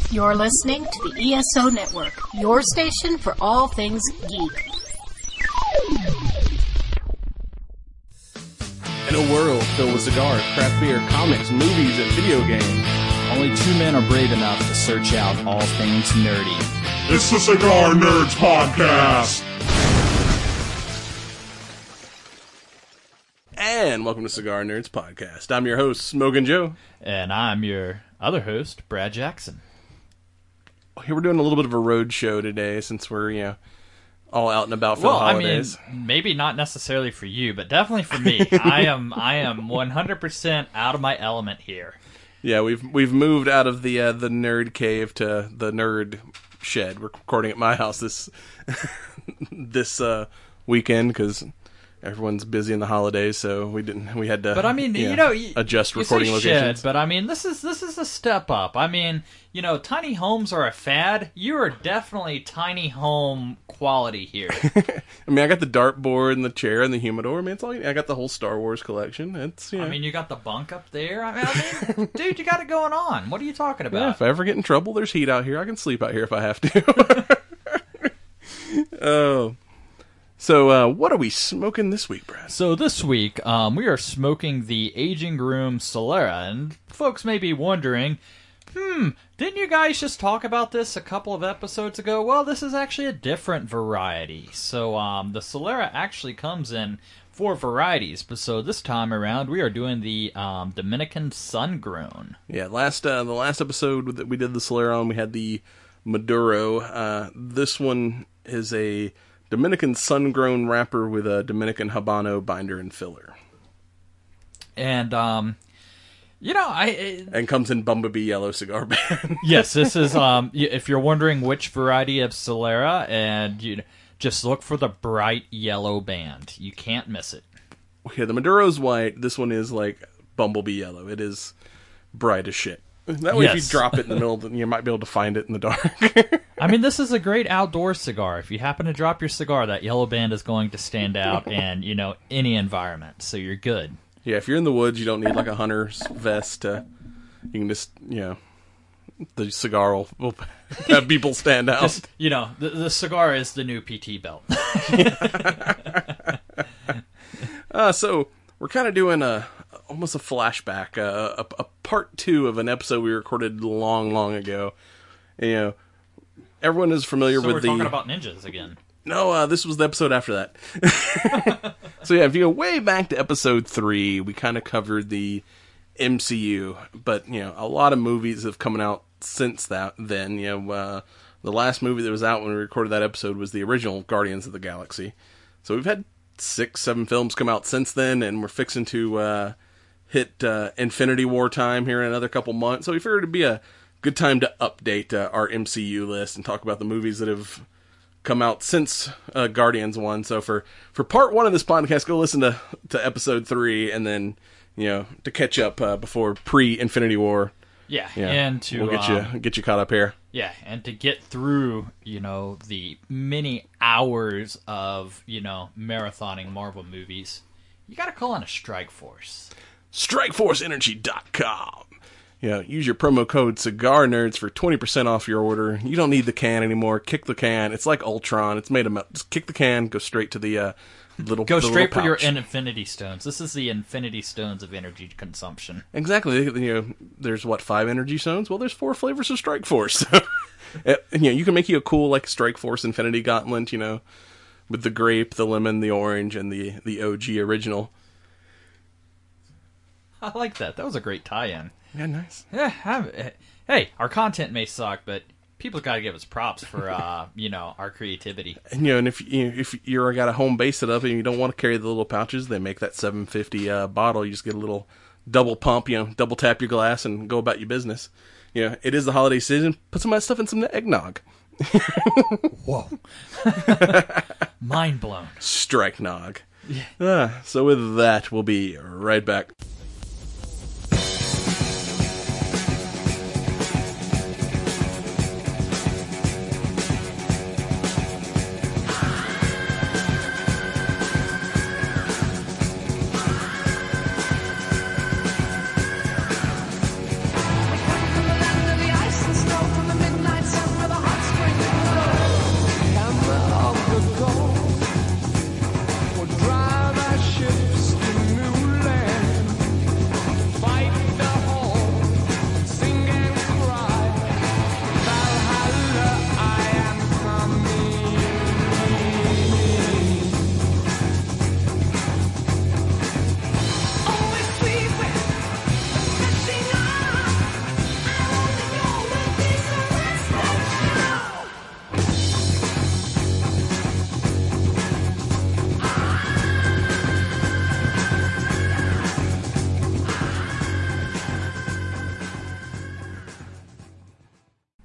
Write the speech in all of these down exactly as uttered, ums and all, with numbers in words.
You're listening to the E S O Network, your station for all things geek. In a world filled with cigars, craft beer, comics, movies, and video games, only two men are brave enough to search out all things nerdy. It's the Cigar Nerds Podcast! And welcome to Cigar Nerds Podcast. I'm your host, Smokin' Joe. And I'm your other host, Brad Jackson. Here we're doing a little bit of a road show today since we're, you know, all out and about for well, the holidays. I mean, maybe not necessarily for you, but definitely for me. I am I am one hundred percent out of my element here. Yeah, we've we've moved out of the uh, the nerd cave to the nerd shed. We're recording at my house this this uh, weekend because everyone's busy in the holidays, so we didn't. We had to. But I mean, you you know, know, you, adjust you recording say locations. Shed, but I mean, this is this is a step up. I mean, you know, tiny homes are a fad. You are definitely tiny home quality here. I mean, I got the dartboard and the chair and the humidor. I mean, it's all. I got the whole Star Wars collection. It's. You know. I mean, you got the bunk up there. I mean, I mean dude, you got it going on. What are you talking about? Yeah, if I ever get in trouble, there's heat out here. I can sleep out here if I have to. Oh. So, uh, what are we smoking this week, Brad? So this week, um, we are smoking the Aging Room Solera, and folks may be wondering, hmm, didn't you guys just talk about this a couple of episodes ago? Well, this is actually a different variety. So, um, the Solera actually comes in four varieties, but so this time around, we are doing the um, Dominican Sun-Grown. Yeah, last uh, the last episode that we did the Solera on, we had the Maduro. Uh, this one is a Dominican sun-grown wrapper with a Dominican Habano binder and filler. And, um, you know, I... It, and comes in Bumblebee Yellow Cigar Band. Yes, this is, um, if you're wondering which variety of Solera, and you just look for the bright yellow band. You can't miss it. Yeah, the Maduro's white. This one is like Bumblebee Yellow. It is bright as shit. That way, yes. If you drop it in the middle, then you might be able to find it in the dark. I mean, this is a great outdoor cigar. If you happen to drop your cigar, that yellow band is going to stand out in, you know, any environment. So you're good. Yeah, if you're in the woods, you don't need like a hunter's vest. To, you can just, you know, the cigar will, will have people stand out. Just, you know, the, the cigar is the new P T belt. uh, so we're kind of doing a almost a flashback, uh, a, a part two of an episode we recorded long, long ago. You know, everyone is familiar so with we're the. talking about ninjas again. No, uh, this was the episode after that. So yeah, if you go way back to episode three, we kind of covered the M C U, but you know, a lot of movies have come out since that. Then, you know, uh, the last movie that was out when we recorded that episode was the original Guardians of the Galaxy. So we've had six, seven films come out since then, and we're fixing to uh, hit uh, Infinity War time here in another couple months. So we figured it'd be a good time to update uh, our M C U list and talk about the movies that have come out since uh, Guardians one. So for, for part one of this podcast, go listen to, to episode three, and then, you know, to catch up uh, before pre-Infinity War. Yeah, yeah, and to we'll get um, you get you caught up here. Yeah, and to get through, you know, the many hours of, you know, marathoning Marvel movies, you got to call in a Strike Force. strike force energy dot com. You know, use your promo code Cigar Nerds for twenty percent off your order. You don't need the can anymore. Kick the can. It's like Ultron. It's made of metal. Just kick the can. Go straight to the uh, little. Go the straight little for your pouch. Infinity Stones. This is the Infinity Stones of energy consumption. Exactly. You know, there's what five energy stones. Well, there's four flavors of Strike Force. You know, you can make you a cool like Strike Force Infinity Gauntlet. You know, with the grape, the lemon, the orange, and the the O G original. I like that. That was a great tie-in. Yeah, nice. Yeah. I'm, hey, our content may suck, but people got to give us props for uh, you know, our creativity. And, you know, and if you if you're got a home base setup and you don't want to carry the little pouches, they make that seven fifty uh, bottle. You just get a little double pump. You know, double tap your glass and go about your business. You know, it is the holiday season. Put some of that stuff in some eggnog. Whoa. Mind blown. Strike nog. Yeah. Uh, so with that, we'll be right back. From the land of the ice and snow, from the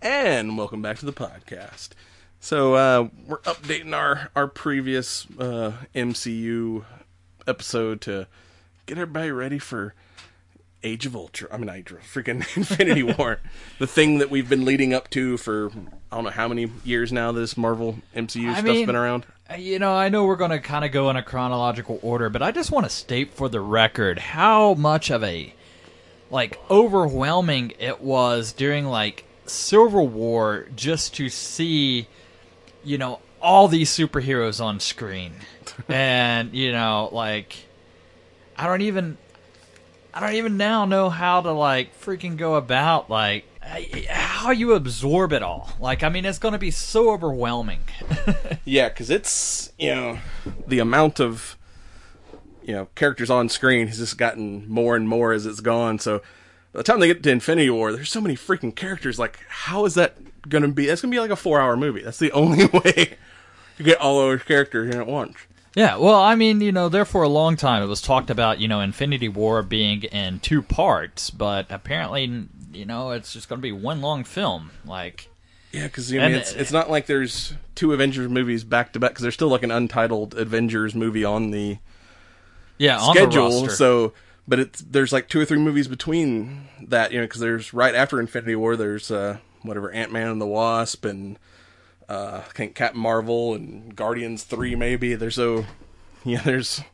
And welcome back to the podcast. So, uh, we're updating our, our previous uh, M C U episode to get everybody ready for Age of Ultron. I mean, Age of freaking Infinity War. The thing that we've been leading up to for, I don't know how many years now this Marvel M C U I stuff's mean, been around. You know, I know we're going to kind of go in a chronological order, but I just want to state for the record how much of a, like, overwhelming it was during, like, Civil War just to see, you know, all these superheroes on screen. And, you know, like, I don't even, I don't even now know how to, like, freaking go about, like, how you absorb it all. Like, I mean, it's going to be so overwhelming. Yeah, because it's, you know, the amount of, you know, characters on screen has just gotten more and more as it's gone. So by the time they get to Infinity War, there's so many freaking characters. Like, how is that going to be? That's going to be like a four-hour movie. That's the only way to get all those characters in at once. Yeah, well, I mean, you know, there for a long time it was talked about, you know, Infinity War being in two parts, but apparently, you know, it's just going to be one long film. Like, yeah, because you know, I mean, it's it's not like there's two Avengers movies back to back, because there's still like an untitled Avengers movie on the yeah on schedule. the roster. So, but it's there's like two or three movies between that, you know, because there's right after Infinity War, there's uh, whatever Ant-Man and the Wasp and. Uh, I think Captain Marvel and Guardians three maybe. There's so yeah, there's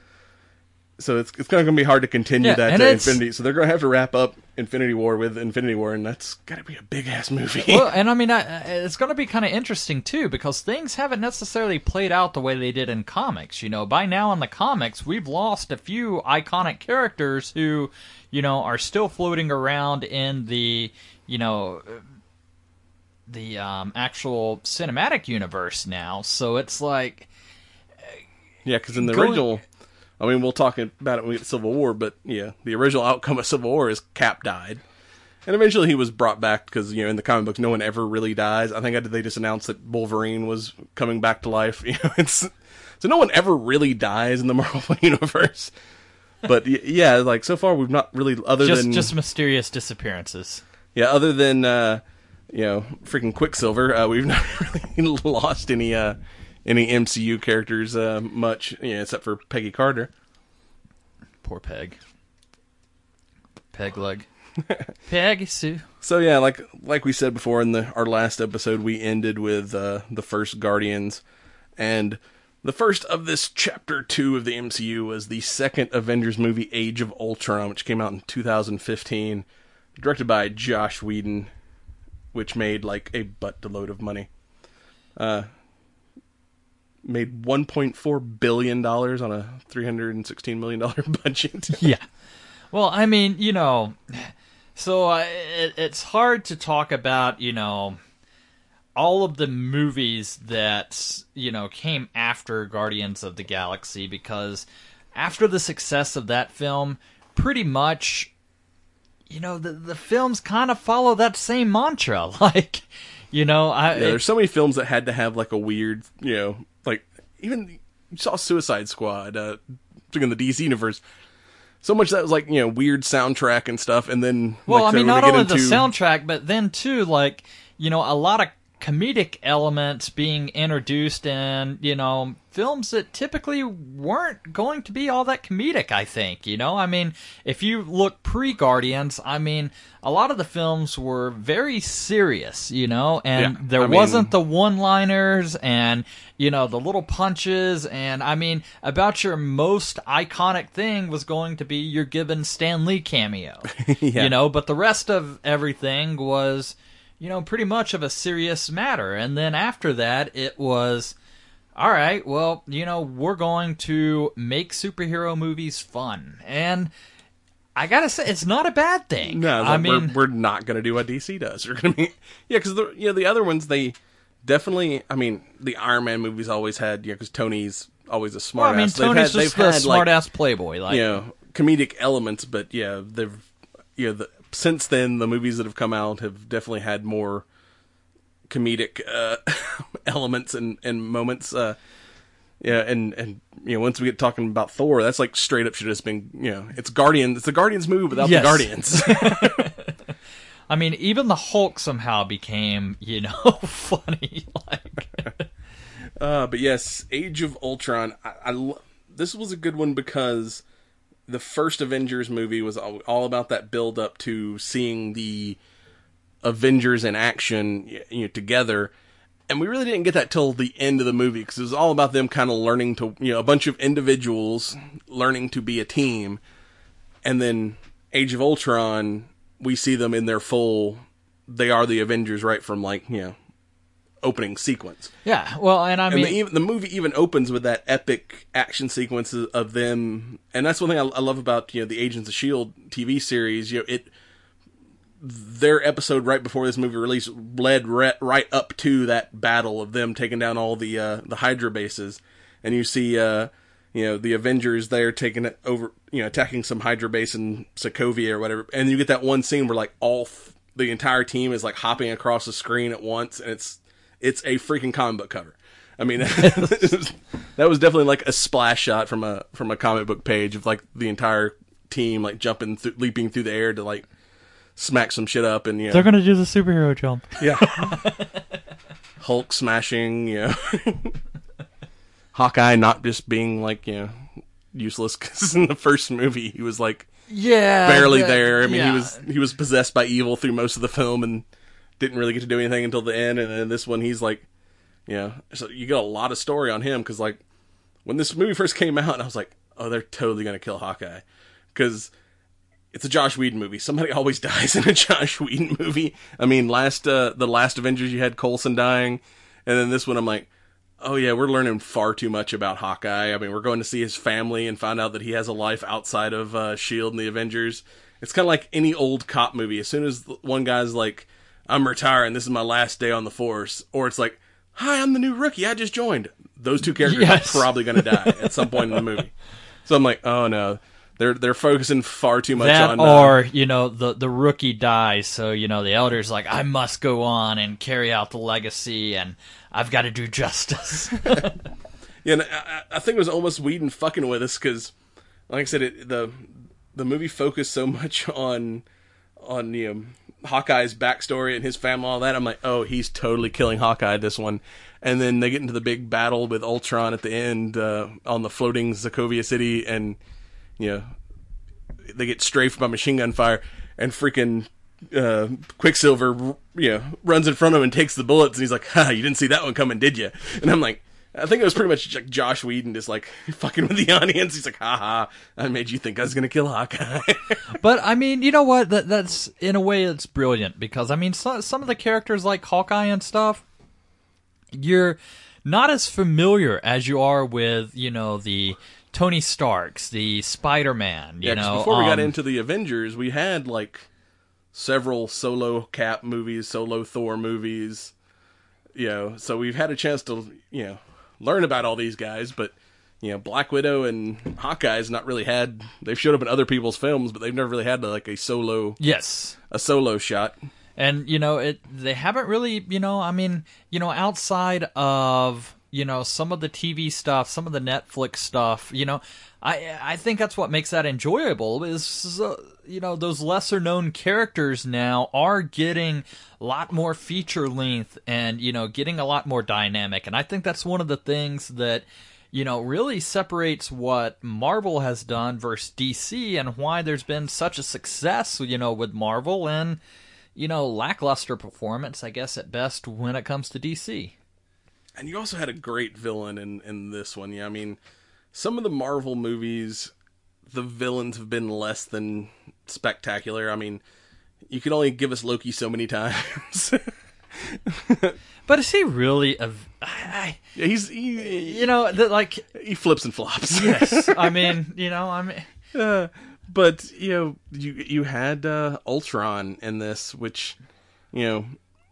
so it's it's going to be hard to continue yeah, that to Infinity. So they're going to have to wrap up Infinity War with Infinity War, and that's got to be a big ass movie. Well, and I mean, I, it's going to be kind of interesting too, because things haven't necessarily played out the way they did in comics. You know, by now in the comics, we've lost a few iconic characters who, you know, are still floating around in the, you know. the um, actual cinematic universe now, so it's like... Yeah, because in the going... original... I mean, we'll talk about it when we get to Civil War, but yeah, the original outcome of Civil War is Cap died. And eventually he was brought back, because, you know, in the comic books, no one ever really dies. I think they just announced that Wolverine was coming back to life. You know, it's... So no one ever really dies in the Marvel Universe. But yeah, like, so far we've not really... other just, than Just mysterious disappearances. Yeah, other than... Uh, You know, freaking Quicksilver. Uh, we've not really lost any uh, any M C U characters uh, much, you know, except for Peggy Carter. Poor Peg. Peg leg. Peggy Sue. So yeah, like like we said before in the our last episode, we ended with uh, the first Guardians, and the first of this chapter two of the M C U was the second Avengers movie, Age of Ultron, which came out in two thousand fifteen, directed by Joss Whedon, which made like a butt-load of money. Uh, made one point four billion dollars on a three hundred sixteen million dollars budget. Yeah. Well, I mean, you know, so uh, it, it's hard to talk about, you know, all of the movies that, you know, came after Guardians of the Galaxy, because after the success of that film, pretty much... You know, the the films kind of follow that same mantra. Like, you know, I... Yeah, there's so many films that had to have, like, a weird, you know, like, even, you saw Suicide Squad, uh, in the D C universe. So much that was, like, you know, weird soundtrack and stuff, and then... Well, like, I mean, so not only into... the soundtrack, but then, too, like, you know, a lot of comedic elements being introduced in, you know, films that typically weren't going to be all that comedic, I think, you know? I mean, if you look pre-Guardians, I mean, a lot of the films were very serious, you know? And yeah, there I wasn't mean... the one-liners and, you know, the little punches, and, I mean, about your most iconic thing was going to be your given Stan Lee cameo, yeah. you know? But the rest of everything was... you know, pretty much of a serious matter. And then after that, it was, all right, well, you know, we're going to make superhero movies fun. And I gotta say, it's not a bad thing. No, I like, mean, we're, we're not going to do what D C does. We're going to be, yeah, because the, you know, the other ones, they definitely, I mean, the Iron Man movies always had, yeah, because Tony's always a smart well, I mean, ass. Tony's they've had, just they've the had, smart-ass like, playboy. Like, you know, comedic elements, but yeah, they've, you know, the, since then, the movies that have come out have definitely had more comedic uh, elements and, and moments. Uh, yeah, and, and you know, once we get talking about Thor, that's like straight up should have just been, you know, it's Guardian, it's the Guardians movie without yes. the Guardians. I mean, even the Hulk somehow became, you know, funny. Like, uh, but yes, Age of Ultron. I, I lo- this was a good one because the first Avengers movie was all, all about that build up to seeing the Avengers in action, you know, together. And we really didn't get that till the end of the movie because it was all about them kind of learning to, you know, a bunch of individuals learning to be a team. And then Age of Ultron, we see them in their full, they are the Avengers right from, like, you know, opening sequence. Yeah, well, and I mean... And the, the movie even opens with that epic action sequences of them. And that's one thing I, I love about, you know, the Agents of S H I E L D T V series. You know, it... Their episode right before this movie release led re- right up to that battle of them taking down all the uh, the Hydra bases, and you see uh, you know the Avengers there taking it over, you know, attacking some Hydra base in Sokovia or whatever, and you get that one scene where like all f- the entire team is like hopping across the screen at once, and it's it's a freaking comic book cover. I mean, that was definitely like a splash shot from a from a comic book page of like the entire team like jumping, th- leaping through the air to like smack some shit up, and you know, they're gonna do the superhero jump. Yeah, Hulk smashing, you know, Hawkeye not just being like, you know, useless because in the first movie he was like, yeah, barely that, there. I mean, yeah. he was he was possessed by evil through most of the film and didn't really get to do anything until the end. And then this one, he's like, you know, so you get a lot of story on him because like when this movie first came out, I was like, oh, they're totally gonna kill Hawkeye because it's a Josh Whedon movie. Somebody always dies in a Josh Whedon movie. I mean, last uh, the last Avengers, you had Coulson dying, and then this one, I'm like, oh yeah, we're learning far too much about Hawkeye. I mean, we're going to see his family and find out that he has a life outside of uh, S H I E L D and the Avengers. It's kind of like any old cop movie. As soon as one guy's like, I'm retiring, this is my last day on the force, or it's like, hi, I'm the new rookie, I just joined. Those two characters yes. are probably going to die at some point in the movie. So I'm like, oh no. They're they're focusing far too much that on... That uh, or, you know, the, the rookie dies, so, you know, the elder's like, I must go on and carry out the legacy, and I've got to do justice. Yeah, and I, I think it was almost Whedon fucking with us, because, like I said, it, the the movie focused so much on, on you know, Hawkeye's backstory and his family and all that. I'm like, oh, he's totally killing Hawkeye, this one. And then they get into the big battle with Ultron at the end uh, on the floating Sokovia City, and... You know, they get strafed by machine gun fire, and freaking uh, Quicksilver, you know, runs in front of him and takes the bullets, and he's like, "Ha, you didn't see that one coming, did you?" And I'm like, I think it was pretty much like Josh Whedon just like fucking with the audience. He's like, "Ha ha, I made you think I was gonna kill Hawkeye." But I mean, you know what? That that's in a way it's brilliant because I mean, so, some of the characters like Hawkeye and stuff, you're not as familiar as you are with, you know, the Tony Starks, the Spider-Man, you yeah, know. Before we um, got into the Avengers, we had like several solo Cap movies, solo Thor movies, you know. So we've had a chance to, you know, learn about all these guys. But you know, Black Widow and Hawkeye's not really had. They've showed up in other people's films, but they've never really had like a solo. Yes, a solo shot. And you know, it they haven't really, you know. I mean, you know, outside of, you know, some of the T V stuff, some of the Netflix stuff, you know, I I think that's what makes that enjoyable is, uh, you know, those lesser known characters now are getting a lot more feature length and, you know, getting a lot more dynamic. And I think that's one of the things that, you know, really separates what Marvel has done versus D C and why there's been such a success, you know, with Marvel and, you know, lackluster performance, I guess, at best when it comes to D C. And you also had a great villain in, in this one. Yeah, I mean, some of the Marvel movies, the villains have been less than spectacular. I mean, you can only give us Loki so many times. But is he really a... I, yeah, he's... He, you know, the, like... He flips and flops. Yes. I mean, you know, I mean... Uh, but, you know, you, you had uh, Ultron in this, which, you know...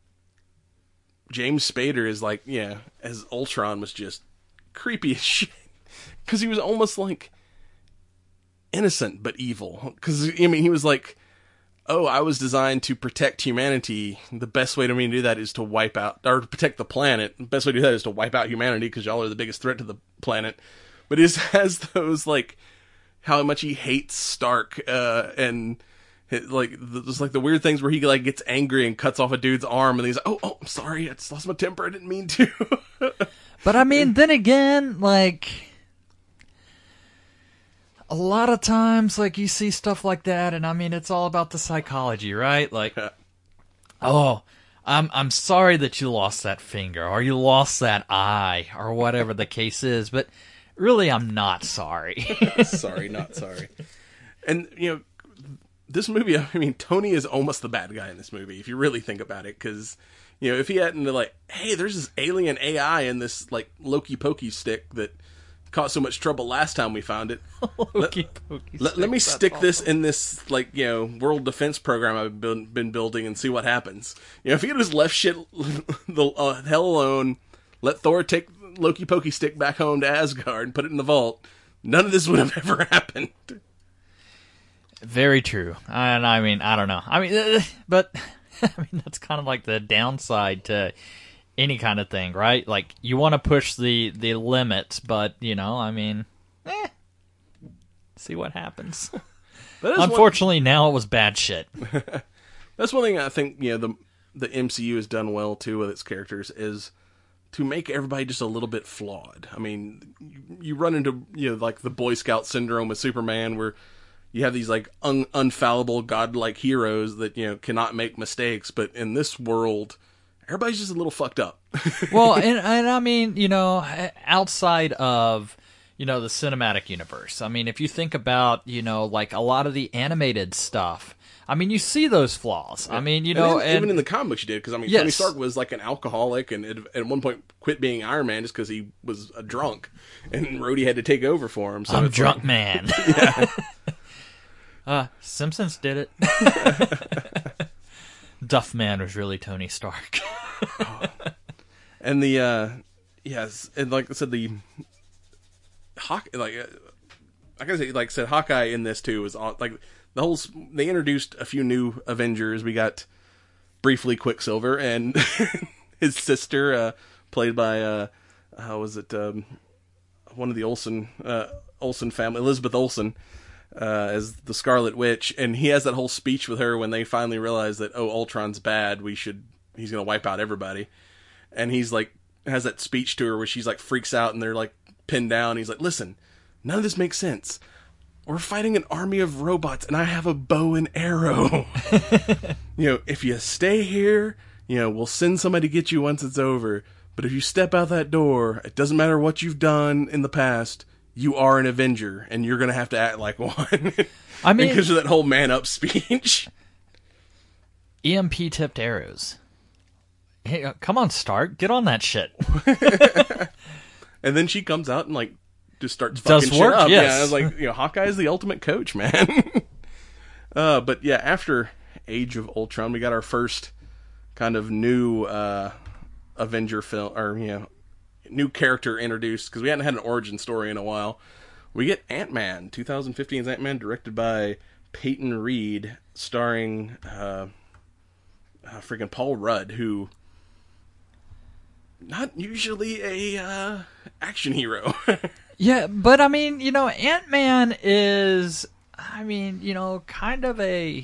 James Spader is like, yeah, as Ultron was just creepy as shit. Because he was almost like innocent but evil. Because, I mean, he was like, oh, I was designed to protect humanity. The best way to me to do that is to wipe out, or to protect the planet. The best way to do that is to wipe out humanity because y'all are the biggest threat to the planet. But he has those, like, how much he hates Stark uh, and It, like the, just like the weird things where he like gets angry and cuts off a dude's arm, and he's like, "Oh, oh, I'm sorry, I just lost my temper. I didn't mean to." But I mean, then again, like a lot of times, like you see stuff like that, and I mean, it's all about the psychology, right? Like, oh, I'm I'm sorry that you lost that finger, or you lost that eye, or whatever the case is. But really, I'm not sorry. Sorry, not sorry. And you know. This movie, I mean, Tony is almost the bad guy in this movie, if you really think about it, because, you know, if he hadn't been like, hey, there's this alien A I in this, like, Loki Pokey stick that caused so much trouble last time we found it. Loki let, Pokey let, stick, let me that's stick awesome. this in this, like, you know, world defense program I've been, been building and see what happens. You know, if he had just left shit the uh, hell alone, let Thor take Loki Pokey stick back home to Asgard and put it in the vault, none of this would have ever happened. Very true. And I mean, I don't know. I mean, uh, but I mean, that's kind of like the downside to any kind of thing, right? Like, you want to push the, the limits, but, you know, I mean, eh, see what happens. That is Unfortunately, one... now it was bad shit. That's one thing I think, you know, the the M C U has done well, too, with its characters, is to make everybody just a little bit flawed. I mean, you, you run into, you know, like the Boy Scout syndrome with Superman, where you have these, like, un- unfallible, godlike heroes that, you know, cannot make mistakes. But in this world, everybody's just a little fucked up. Well, and, and I mean, you know, outside of, you know, the cinematic universe, I mean, if you think about, you know, like a lot of the animated stuff, I mean, you see those flaws. I mean, you know, and, and, even in the comic books you did, because, I mean, yes. Tony Stark was, like, an alcoholic, and it, at one point quit being Iron Man just because he was a drunk, and Rhodey had to take over for him. So I'm it's drunk like, man. Yeah. Uh, Simpsons did it. Duff Man was really Tony Stark. Oh. And the, uh, yes, and like I said, the Hawk, like, uh, I gotta say, like I said, Hawkeye in this too was on, like, the whole, they introduced a few new Avengers. We got briefly Quicksilver and his sister, uh, played by, uh, how was it, um, one of the Olsen, uh, Olsen family, Elizabeth Olsen. Uh, as the Scarlet Witch, and he has that whole speech with her when they finally realize that, oh, Ultron's bad, we should, he's gonna wipe out everybody, and he's like, has that speech to her where she's like freaks out and they're like pinned down, he's like, listen, none of this makes sense, we're fighting an army of robots and I have a bow and arrow. You know, if you stay here, you know, we'll send somebody to get you once it's over, but if you step out that door, it doesn't matter what you've done in the past, you are an Avenger, and you're going to have to act like one. I mean, because of that whole man up speech. E M P tipped arrows. Hey, uh, come on, Stark, get on that shit. And then she comes out and like just starts Does fucking work, shit up. yes. Yeah, I was like, you know, Hawkeye is the ultimate coach, man. uh, but yeah, after Age of Ultron, we got our first kind of new uh, Avenger film, or you know. new character introduced, because we hadn't had an origin story in a while. We get Ant-Man, twenty fifteen's Ant-Man, directed by Peyton Reed, starring uh, uh, freaking Paul Rudd, who not usually a uh, action hero. Yeah, but I mean, you know, Ant-Man is, I mean, you know, kind of a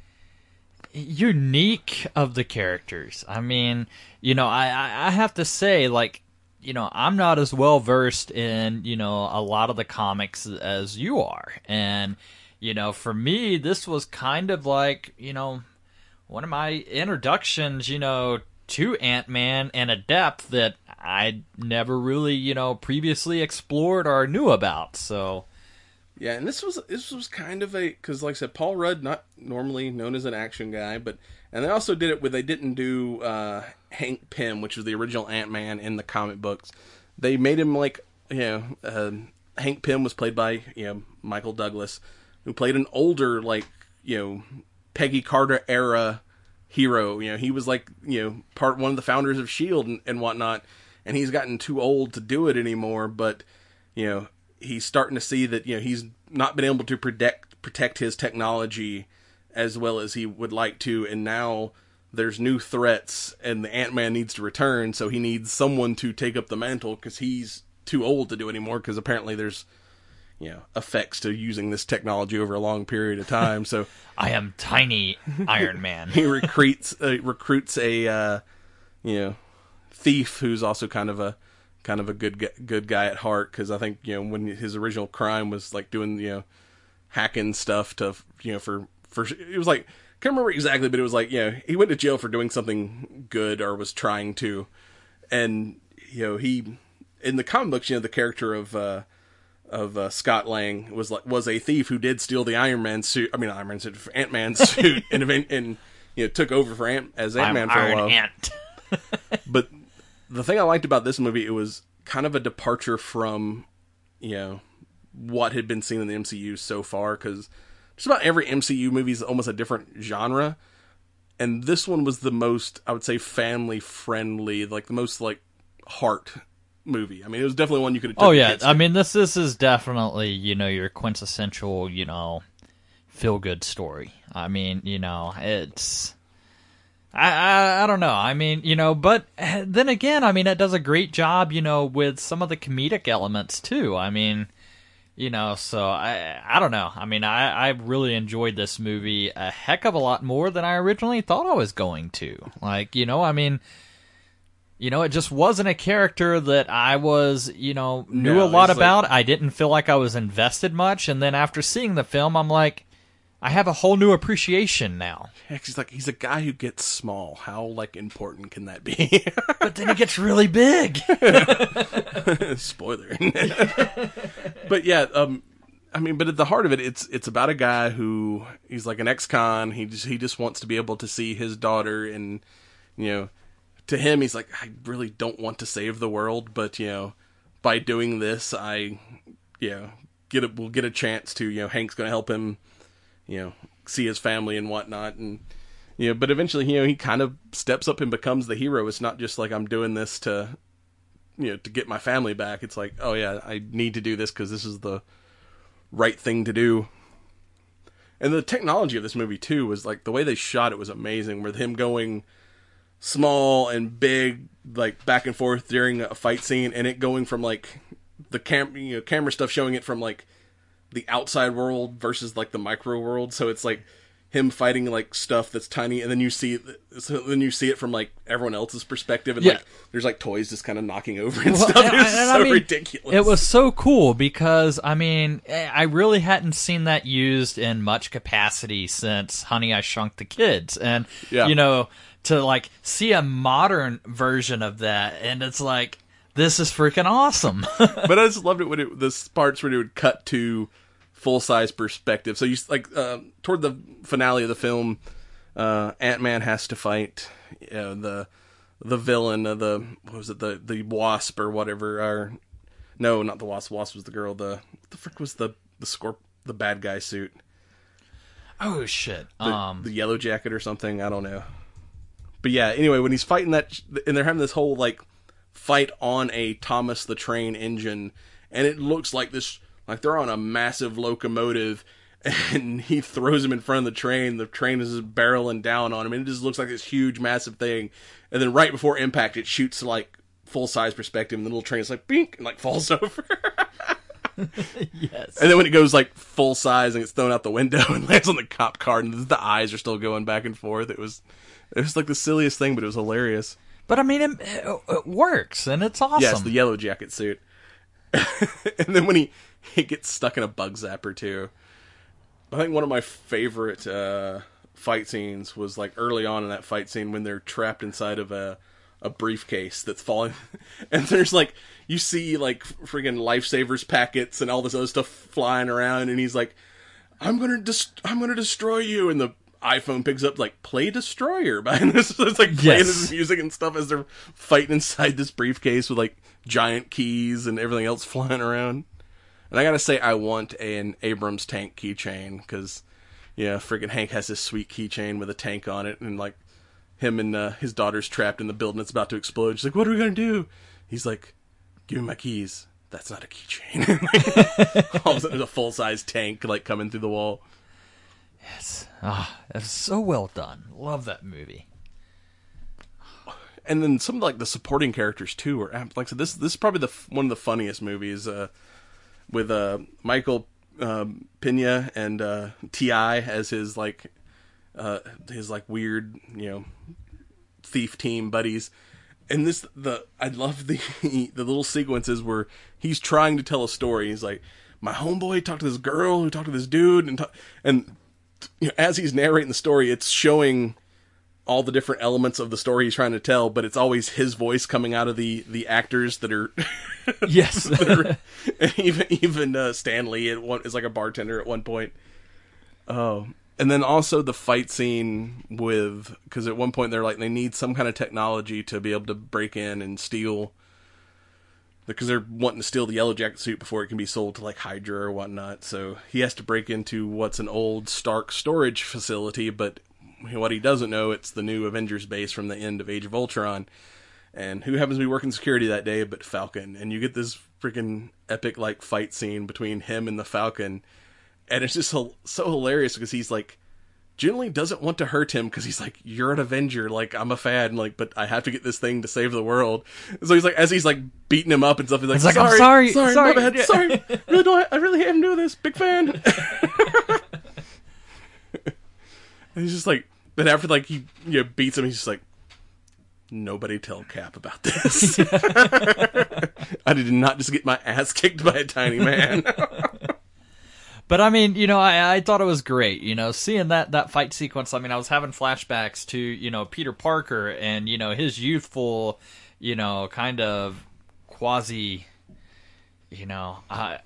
unique of the characters. I mean, you know, I, I, I have to say, like, you know, I'm not as well versed in, you know, a lot of the comics as you are. And, you know, for me, this was kind of like, you know, one of my introductions, you know, to Ant-Man and a depth that I'd never really, you know, previously explored or knew about. So, yeah, and this was this was kind of a, because like I said, Paul Rudd, not normally known as an action guy, but, and they also did it where they didn't do uh, Hank Pym, which was the original Ant-Man in the comic books. They made him like, you know, uh, Hank Pym was played by, you know, Michael Douglas, who played an older, like, you know, Peggy Carter era hero. You know, he was like, you know, part one of the founders of S H I E L D and, and whatnot, and he's gotten too old to do it anymore, but, you know, he's starting to see that, you know, he's not been able to protect protect his technology as well as he would like to, and now there's new threats, and the Ant-Man needs to return, so he needs someone to take up the mantle, because he's too old to do it anymore, because apparently there's, you know, effects to using this technology over a long period of time. So I am tiny Iron Man. he recruits uh, recruits a uh, you know thief who's also kind of a kind of a good gu- good guy at heart, because I think, you know, when his original crime was like doing, you know, hacking stuff to, you know, for for it was like, I can't remember exactly, but it was like, you know, he went to jail for doing something good, or was trying to, and, you know, he in the comic books, you know, the character of uh, of uh, Scott Lang was like was a thief who did steal the Iron Man suit. I mean, Iron Man suit, Ant Man suit, and event, and you know took over for Ant as Ant Man for Iron a while. Ant. But the thing I liked about this movie, it was kind of a departure from, you know, what had been seen in the M C U so far, because just about every M C U movie is almost a different genre, and this one was the most, I would say, family friendly, like the most like heart movie. I mean, it was definitely one you could have Oh yeah, I mean, this this is definitely, you know, your quintessential, you know, feel good story. I mean, you know, it's I, I I don't know. I mean, you know, but then again, I mean, it does a great job, you know, with some of the comedic elements too. I mean, you know, so I I don't know. I mean, I I really enjoyed this movie a heck of a lot more than I originally thought I was going to. Like, you know, I mean, you know, it just wasn't a character that I was, you know, knew No, a lot it's about. like- I didn't feel like I was invested much, and then after seeing the film, I'm like, I have a whole new appreciation now. Yeah, he's like, he's a guy who gets small. How like important can that be? But then he gets really big. Spoiler. But yeah, um, I mean, but at the heart of it, it's it's about a guy who he's like an ex-con. He just he just wants to be able to see his daughter, and you know, to him, he's like, I really don't want to save the world, but you know, by doing this, I, you know, get a will get a chance to, you know, Hank's going to help him, you know, see his family and whatnot, and you know, but eventually, you know, he kind of steps up and becomes the hero. It's not just like, I'm doing this to, you know, to get my family back. It's like, oh yeah, I need to do this because this is the right thing to do. And the technology of this movie too was like, the way they shot it was amazing, with him going small and big, like back and forth during a fight scene, and it going from like the cam you know camera stuff showing it from like the outside world versus like the micro world. So it's like him fighting like stuff that's tiny, and then you see so then you see it from like everyone else's perspective, and Yeah. like there's like toys just kind of knocking over and Well, stuff. and- It was and so I mean, ridiculous. It was so cool because, I mean, I really hadn't seen that used in much capacity since Honey, I Shrunk the Kids. And, Yeah. you know, to like see a modern version of that, and it's like, this is freaking awesome. But I just loved it when it the parts where it would cut to full size perspective. So you like uh, toward the finale of the film, uh, Ant-Man has to fight you know, the the villain of the what was it the the Wasp or whatever, or no, not the Wasp. Wasp was the girl. The what the frick was the the Scorp the bad guy suit? Oh, shit. The, um, the Yellow Jacket or something. I don't know. But yeah, anyway, when he's fighting that, and they're having this whole like fight on a Thomas the Train engine, and it looks like this, like they're on a massive locomotive, and he throws him in front of the train. The train is just barreling down on him, and it just looks like this huge, massive thing. And then right before impact, it shoots to like full size perspective, and the little train is like bink and like falls over. yes. And then when it goes like full size and it's thrown out the window and lands on the cop car, and the eyes are still going back and forth, it was it was like the silliest thing, but it was hilarious. But I mean, it, it, it works, and it's awesome. Yes, the Yellow Jacket suit. And then when he, he gets stuck in a bug zapper too. I think one of my favorite uh, fight scenes was like early on in that fight scene when they're trapped inside of a a briefcase that's falling, and there's like you see like friggin' lifesavers packets and all this other stuff flying around, and he's like, "I'm gonna dis- I'm gonna destroy you," and the iPhone picks up like "Play Destroyer" behind this. It's like playing Yes. this music and stuff as they're fighting inside this briefcase with like giant keys and everything else flying around. And I gotta say, I want an Abrams tank keychain, because yeah, friggin' Hank has this sweet keychain with a tank on it, and like him and uh, his daughter's trapped in the building that's about to explode. She's like, "What are we gonna do?" He's like, "Give me my keys." That's not a keychain. Like, all of a sudden, there's a full size tank like coming through the wall. Yes. Ah, it's so well done. Love that movie. And then some of like the supporting characters too are like I said, this this is probably the one of the funniest movies. Uh, with uh, Michael um, Pena and uh, T I as his like uh, his like weird, you know, thief team buddies. And this the I love the the little sequences where he's trying to tell a story. He's like, my homeboy talked to this girl who talked to this dude, and ta- and you know, as he's narrating the story, it's showing all the different elements of the story he's trying to tell, but it's always his voice coming out of the, the actors that are yes. that are, and even even uh, Stan Lee at one, is like a bartender at one point. Oh, and then also the fight scene with, because at one point they're like they need some kind of technology to be able to break in and steal, because they're wanting to steal the Yellow Jacket suit before it can be sold to like Hydra or whatnot. So he has to break into what's an old Stark storage facility, but what he doesn't know, it's the new Avengers base from the end of Age of Ultron. And who happens to be working security that day but Falcon? And you get this freaking epic like fight scene between him and the Falcon. And it's just so, so hilarious because he's like, generally doesn't want to hurt him because he's like, you're an Avenger, like I'm a fan, like, but I have to get this thing to save the world. So he's like, as he's like beating him up and stuff, he's like, It's like, sorry, I'm sorry, sorry, sorry, my bad, yeah. sorry, really don't, I really am doing this, big fan. And he's just like, then after like he you know, beats him, he's just like, nobody tell Cap about this. I did not just get my ass kicked by a tiny man. But I mean, you know, I, I thought it was great, you know, seeing that, that fight sequence. I mean, I was having flashbacks to, you know, Peter Parker and, you know, his youthful, you know, kind of quasi, you know, uh,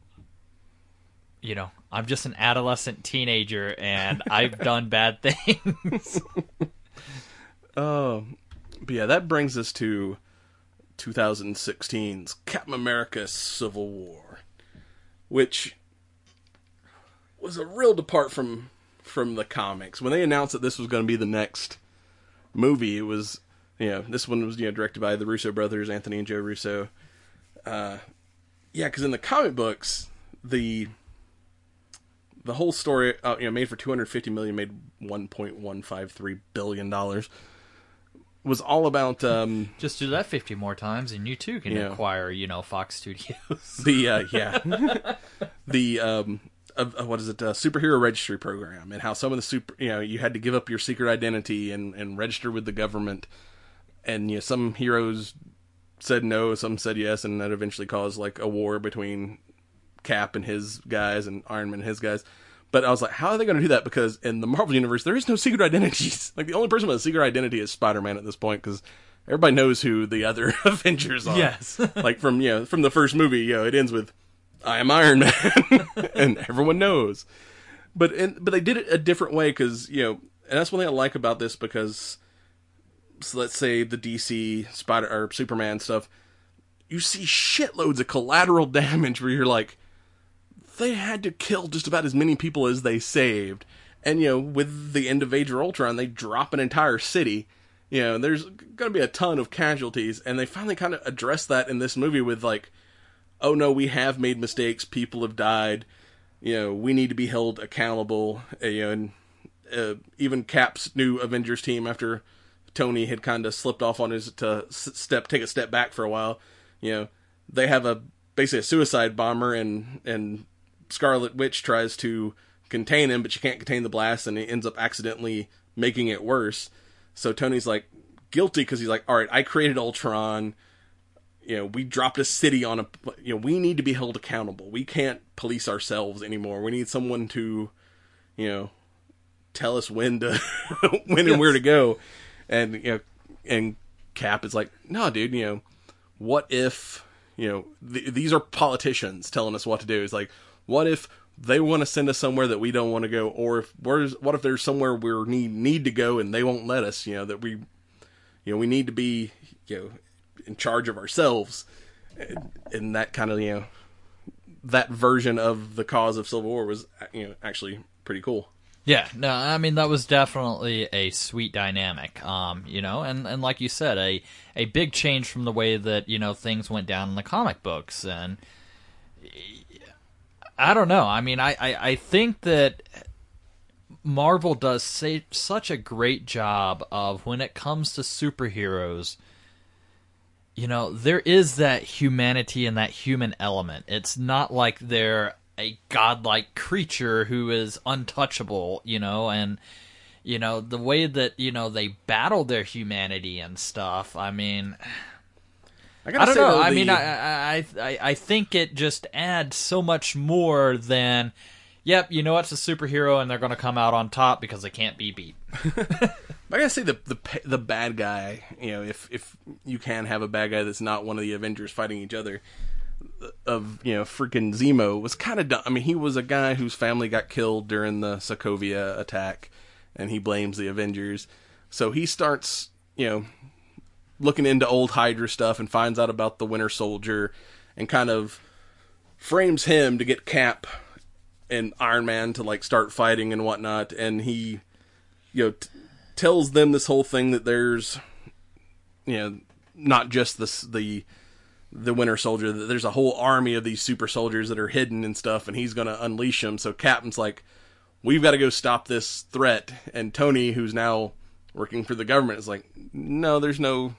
you know, I'm just an adolescent teenager and I've done bad things. Oh, but yeah, that brings us to twenty sixteen's Captain America Civil War, which was a real depart from from the comics. When they announced that this was going to be the next movie, it was, you know, this one was, you know, directed by the Russo brothers, Anthony and Joe Russo. Uh, yeah, because in the comic books, the the whole story, uh, you know, made for two hundred fifty million dollars, made one point one five three billion dollars, was all about um, Just do that fifty more times and you too can Yeah. acquire, you know, Fox Studios. the uh, yeah the um of, of what is it uh, superhero registry program, and how some of the super, you know, you had to give up your secret identity and and register with the government, and you know, some heroes said no, some said yes, and that eventually caused like a war between Cap and his guys and Iron Man and his guys. But I was like, how are they going to do that? Because in the Marvel Universe, there is no secret identities. Like, the only person with a secret identity is Spider-Man at this point, because everybody knows who the other Avengers are. Yes. Like, from, you know, from the first movie, you know, it ends with, I am Iron Man, and everyone knows. But in, but they did it a different way, because, you know, and that's one thing I like about this, because, so let's say the D C Spider or Superman stuff, you see shitloads of collateral damage where you're like, they had to kill just about as many people as they saved. And, you know, with the end of Age of Ultron, they drop an entire city. You know, there's going to be a ton of casualties. And they finally kind of addressed that in this movie with, like, oh no, we have made mistakes. People have died. You know, we need to be held accountable. Uh, you know, and uh, even Cap's new Avengers team, after Tony had kind of slipped off on his to step, take a step back for a while, you know, they have a basically a suicide bomber, and and Scarlet Witch tries to contain him, but she can't contain the blast, and he ends up accidentally making it worse. So Tony's like guilty because he's like, all right, I created Ultron. You know, we dropped a city on a, you know, we need to be held accountable. We can't police ourselves anymore. We need someone to, you know, tell us when to, when and where to go. And, you know, and Cap is like, no, dude, you know, what if, you know, th- these are politicians telling us what to do. It's like, what if they want to send us somewhere that we don't want to go, or if where's what if there's somewhere we need need to go and they won't let us? You know, that we, you know, we need to be, you know, in charge of ourselves, and, and that kind of, you know, that version of the cause of Civil War was, you know, actually pretty cool. Yeah, no, I mean, that was definitely a sweet dynamic, um, you know, and, and like you said, a, a big change from the way that, you know, things went down in the comic books. And I don't know, I mean, I, I, I think that Marvel does say, such a great job of, when it comes to superheroes, you know, there is that humanity and that human element. It's not like they're a godlike creature who is untouchable, you know, and, you know, the way that, you know, they battle their humanity and stuff, I mean, I, I don't say, know. though, I the, mean, I, I, I, I think it just adds so much more than, yep, you know, it's a superhero and they're going to come out on top because they can't be beat. I gotta say the the the bad guy, you know, if if you can have a bad guy that's not one of the Avengers fighting each other, of, you know, freaking Zemo was kind of dumb. I mean, he was a guy whose family got killed during the Sokovia attack, and he blames the Avengers. So he starts, you know, looking into old Hydra stuff and finds out about the Winter Soldier, and kind of frames him to get Cap and Iron Man to like start fighting and whatnot. And he, you know, t- tells them this whole thing that there's, you know, not just this the the Winter Soldier, that there's a whole army of these super soldiers that are hidden and stuff, and he's going to unleash them. So Captain's like, we've got to go stop this threat. And Tony, who's now working for the government, is like, no, there's no,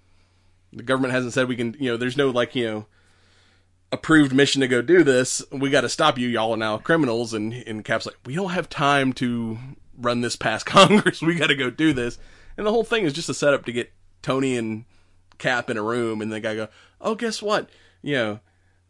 the government hasn't said we can, you know, there's no, like, you know, approved mission to go do this. We got to stop you. Y'all are now criminals. And, and Cap's like, we don't have time to run this past Congress. We got to go do this. And the whole thing is just a setup to get Tony and Cap in a room, and the guy go, oh, guess what? You know,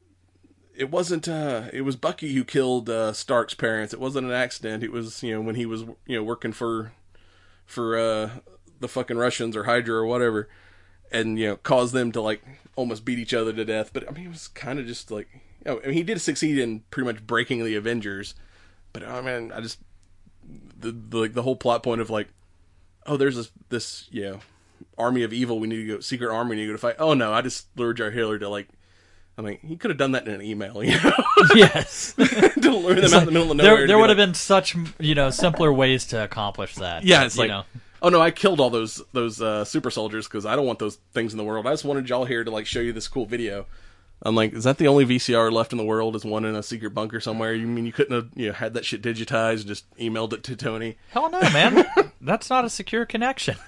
it wasn't, uh, it was Bucky who killed, uh, Stark's parents. It wasn't an accident. It was, you know, when he was, you know, working for, for, uh, the fucking Russians or Hydra or whatever, and, you know, caused them to, like, almost beat each other to death. But, I mean, it was kind of just, like, you know, I mean, he did succeed in pretty much breaking the Avengers, but, I mean, I just, the, the like, the whole plot point of, like, oh, there's this, this, you know, army of evil we need to go, secret army we need to go to fight. Oh, no, I just lured Jar Hitler to, like, I mean, he could have done that in an email, you know? Yes. To lure them It's out like, in the middle of nowhere. There, there would have like, been such, you know, simpler ways to accomplish that. yeah, but, it's you like, know. oh no, I killed all those those uh, super soldiers because I don't want those things in the world. I just wanted y'all here to like show you this cool video. I'm like, is that the only V C R left in the world? Is one in a secret bunker somewhere? You mean you couldn't have, you know, had that shit digitized and just emailed it to Tony? Hell no, man. That's not a secure connection.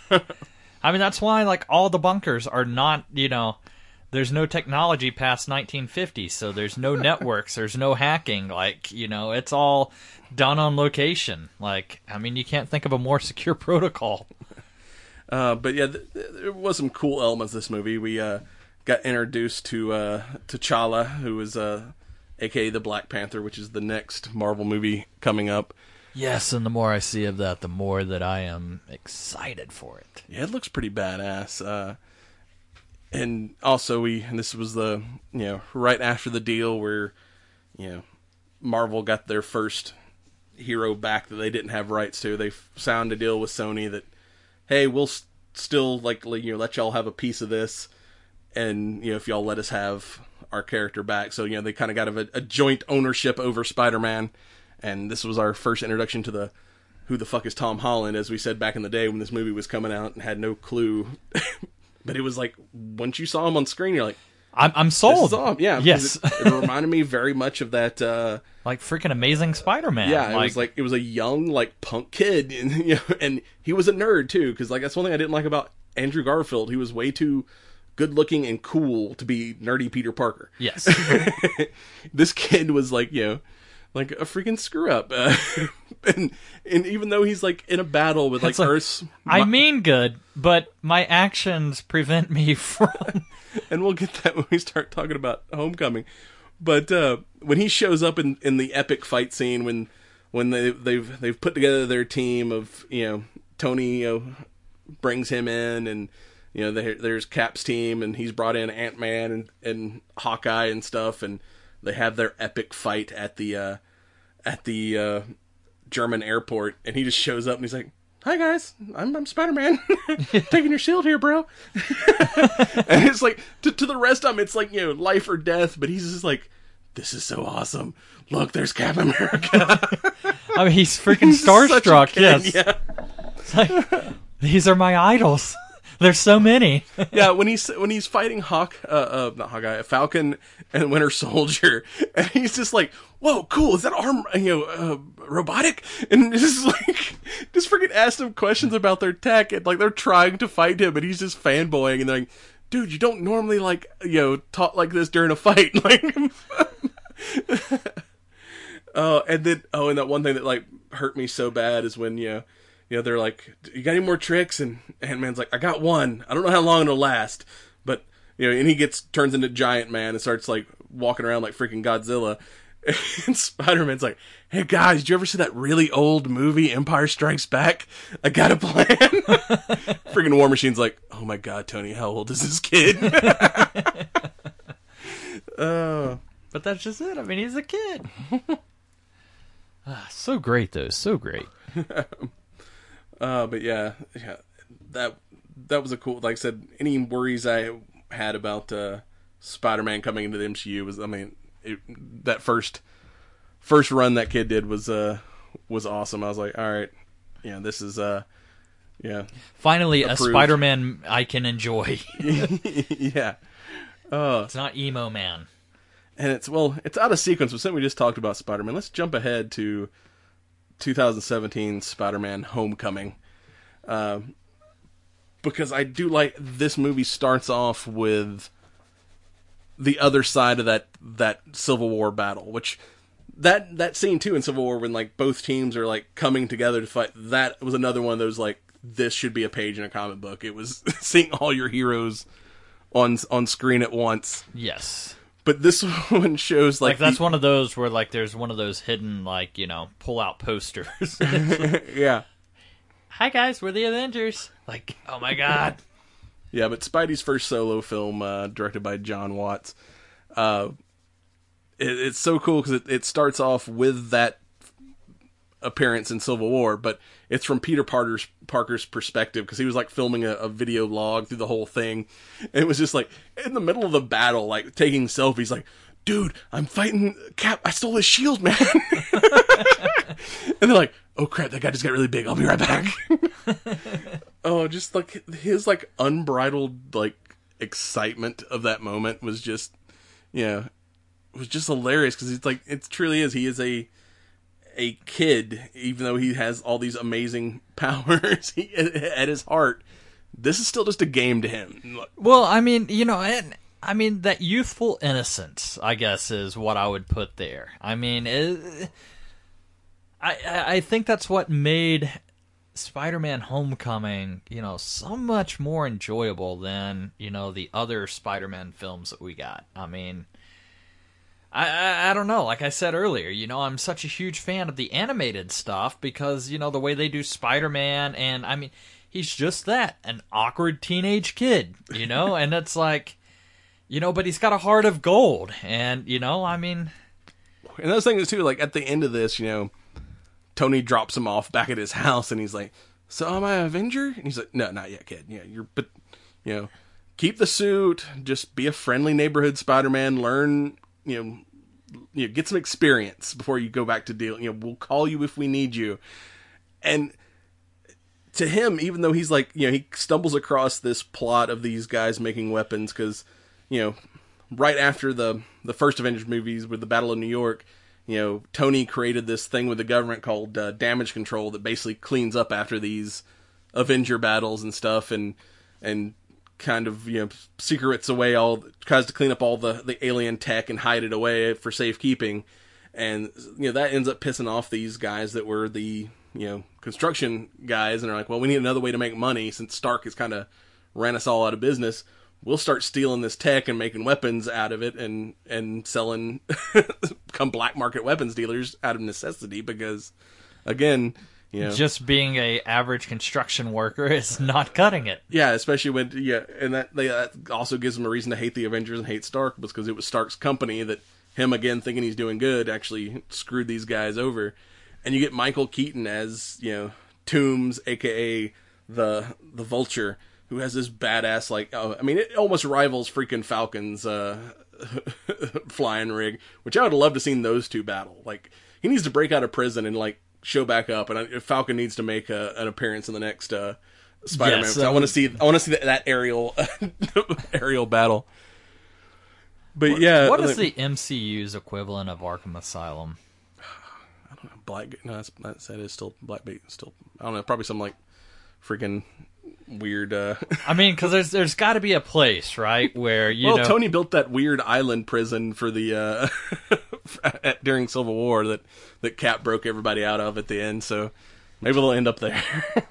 I mean, that's why, like, all the bunkers are not, you know, there's no technology past nineteen fifty, so there's no networks, there's no hacking. Like, you know, it's all done on location. Like, I mean, you can't think of a more secure protocol. Uh, but yeah, th- th- there was some cool elements of this movie. We uh, got introduced to uh, T'Challa, who is uh, a k a the Black Panther, which is the next Marvel movie coming up. Yes, and the more I see of that, the more that I am excited for it. Yeah, it looks pretty badass. Uh, and also, we and this was the, you know, right after the deal where, you know, Marvel got their first hero back that they didn't have rights to. They signed a deal with Sony that, hey, we'll s- still like, you know, let y'all have a piece of this, and, you know, if y'all let us have our character back. So, you know, they kind of got a, a joint ownership over Spider-Man. And this was our first introduction to the who the fuck is Tom Holland, as we said back in the day when this movie was coming out and had no clue. But it was like, once you saw him on screen, you're like, I'm I'm sold. this is awesome. Yeah, Yes. It, it reminded me very much of that. Uh, Like freaking Amazing Spider-Man. yeah, it like, was like it was a young like punk kid, and you know, and he was a nerd too, because like that's one thing I didn't like about Andrew Garfield. He was way too good looking and cool to be nerdy Peter Parker. Yes. This kid was like, you know, like a freaking screw up, uh, and and even though he's like in a battle with like, It's like, Earth's, I mean good, but my actions prevent me from... and we'll get that when we start talking about Homecoming. But uh, when he shows up in, in the epic fight scene, when when they they've they've put together their team of, you know, Tony, you know, brings him in, and you know there, there's Cap's team, and he's brought in Ant-Man and, and Hawkeye and stuff, and they have their epic fight at the uh, at the uh, German airport, and he just shows up and he's like, "Hi guys, I'm, I'm Spider-Man, taking your shield here, bro." And it's like to, to the rest of them, it's like, you know, life or death. But he's just like, "This is so awesome! Look, there's Cap America." I mean, he's freaking He's such a starstruck, kid, yes. yeah. It's like, these are my idols. There's so many. Yeah, when he's when he's fighting Hawk, uh, uh, not Hawkeye, Falcon and Winter Soldier, and he's just like, "Whoa, cool! Is that arm, you know, uh, robotic?" And just like, just freaking ask him questions about their tech, and like they're trying to fight him, and he's just fanboying, and they're like, dude, you don't normally like you know talk like this during a fight. Like, oh, and then oh, and that one thing that like hurt me so bad is when you know, you know they're like, you got any more tricks? And Ant-Man's like, I got one. I don't know how long it'll last, but you know, and he gets turns into Giant Man and starts like walking around like freaking Godzilla. And Spider-Man's like, hey guys, did you ever see that really old movie, Empire Strikes Back? I got a plan. Freaking War Machine's like, oh my god, Tony, how old is this kid? uh, but that's just it. I mean, he's a kid. ah, so great, though. So great. uh, but yeah, yeah, that that was a cool. Like I said, any worries I had about uh, Spider-Man coming into the M C U was, I mean. It, that first first run that kid did was uh was awesome. I was like, all right, yeah, this is uh yeah. Finally, approved. A Spider-Man I can enjoy. yeah, uh, it's not emo man, and it's well, it's out of sequence. But since we just talked about Spider-Man, let's jump ahead to twenty seventeen Spider-Man: Homecoming, uh, because I do like this movie starts off with the other side of that that Civil War battle, which that that scene too in Civil War when like both teams are like coming together to fight, that was another one of those like, this should be a page in a comic book. It was seeing all your heroes on on screen at once. Yes. But this one shows like, like that's the, one of those where like there's one of those hidden like, you know, pull out posters. yeah. Hi guys, we're the Avengers. Like, oh my god. Yeah, but Spidey's first solo film, uh, directed by John Watts, uh, it, it's so cool because it, it starts off with that appearance in Civil War, but it's from Peter Parker's, Parker's perspective because he was like filming a, a video log through the whole thing. And it was just like in the middle of the battle, like taking selfies, like, dude, I'm fighting Cap. I stole his shield, man. And they're like, oh crap, that guy just got really big. I'll be right back. Oh, just like his like unbridled like excitement of that moment was just, you know, was just hilarious because it's like, it truly is. He is a a kid, even though he has all these amazing powers. He, at his heart, this is still just a game to him. Well, I mean, you know, and I mean that youthful innocence, I guess, is what I would put there. I mean, it, I I think that's what made Spider-Man: Homecoming, you know, so much more enjoyable than, you know, the other Spider-Man films that we got. I mean, I, I I don't know. Like I said earlier, you know, I'm such a huge fan of the animated stuff because, you know, the way they do Spider-Man, and I mean, he's just that, an awkward teenage kid, you know, and it's like, you know, but he's got a heart of gold, and, you know, I mean. And those things too, like at the end of this, you know, Tony drops him off back at his house, and he's like, "So am I an Avenger?" And he's like, "No, not yet, kid. Yeah, you're, but you know, keep the suit. Just be a friendly neighborhood Spider-Man. Learn, you know, you know, get some experience before you go back to deal. You know, we'll call you if we need you." And to him, even though he's like, you know, he stumbles across this plot of these guys making weapons because, you know, right after the the first Avengers movies with the Battle of New York, you know, Tony created this thing with the government called uh, damage control that basically cleans up after these Avenger battles and stuff, and and kind of, you know, secrets away all, tries to clean up all the, the alien tech and hide it away for safekeeping. And, you know, that ends up pissing off these guys that were the, you know, construction guys, and they're like, well, we need another way to make money since Stark has kind of ran us all out of business. We'll start stealing this tech and making weapons out of it, and, and selling, become black market weapons dealers out of necessity because, again, you know. Just being a average construction worker is not cutting it. Yeah, especially when, yeah, and that, they, that also gives them a reason to hate the Avengers and hate Stark, because it was Stark's company that him, again, thinking he's doing good, actually screwed these guys over. And you get Michael Keaton as, you know, Toomes, a k a the the Vulture, who has this badass, like, oh, I mean, it almost rivals freaking Falcon's uh, flying rig, which I would have loved to seen those two battle. Like, he needs to break out of prison and, like, show back up, and I, Falcon needs to make a, an appearance in the next uh, Spider-Man. Yes, so I want to see, I want to see that, that aerial, aerial battle. But what, yeah, what is like, the M C U's equivalent of Arkham Asylum? I don't know. Black, no, that's, that's that is still Black Bait. Still, I don't know. Probably some like freaking weird. Uh... I mean, because there's there's got to be a place, right, where you well, know. Tony built that weird island prison for the uh, at, during Civil War that that Cap broke everybody out of at the end. So maybe they'll end up there.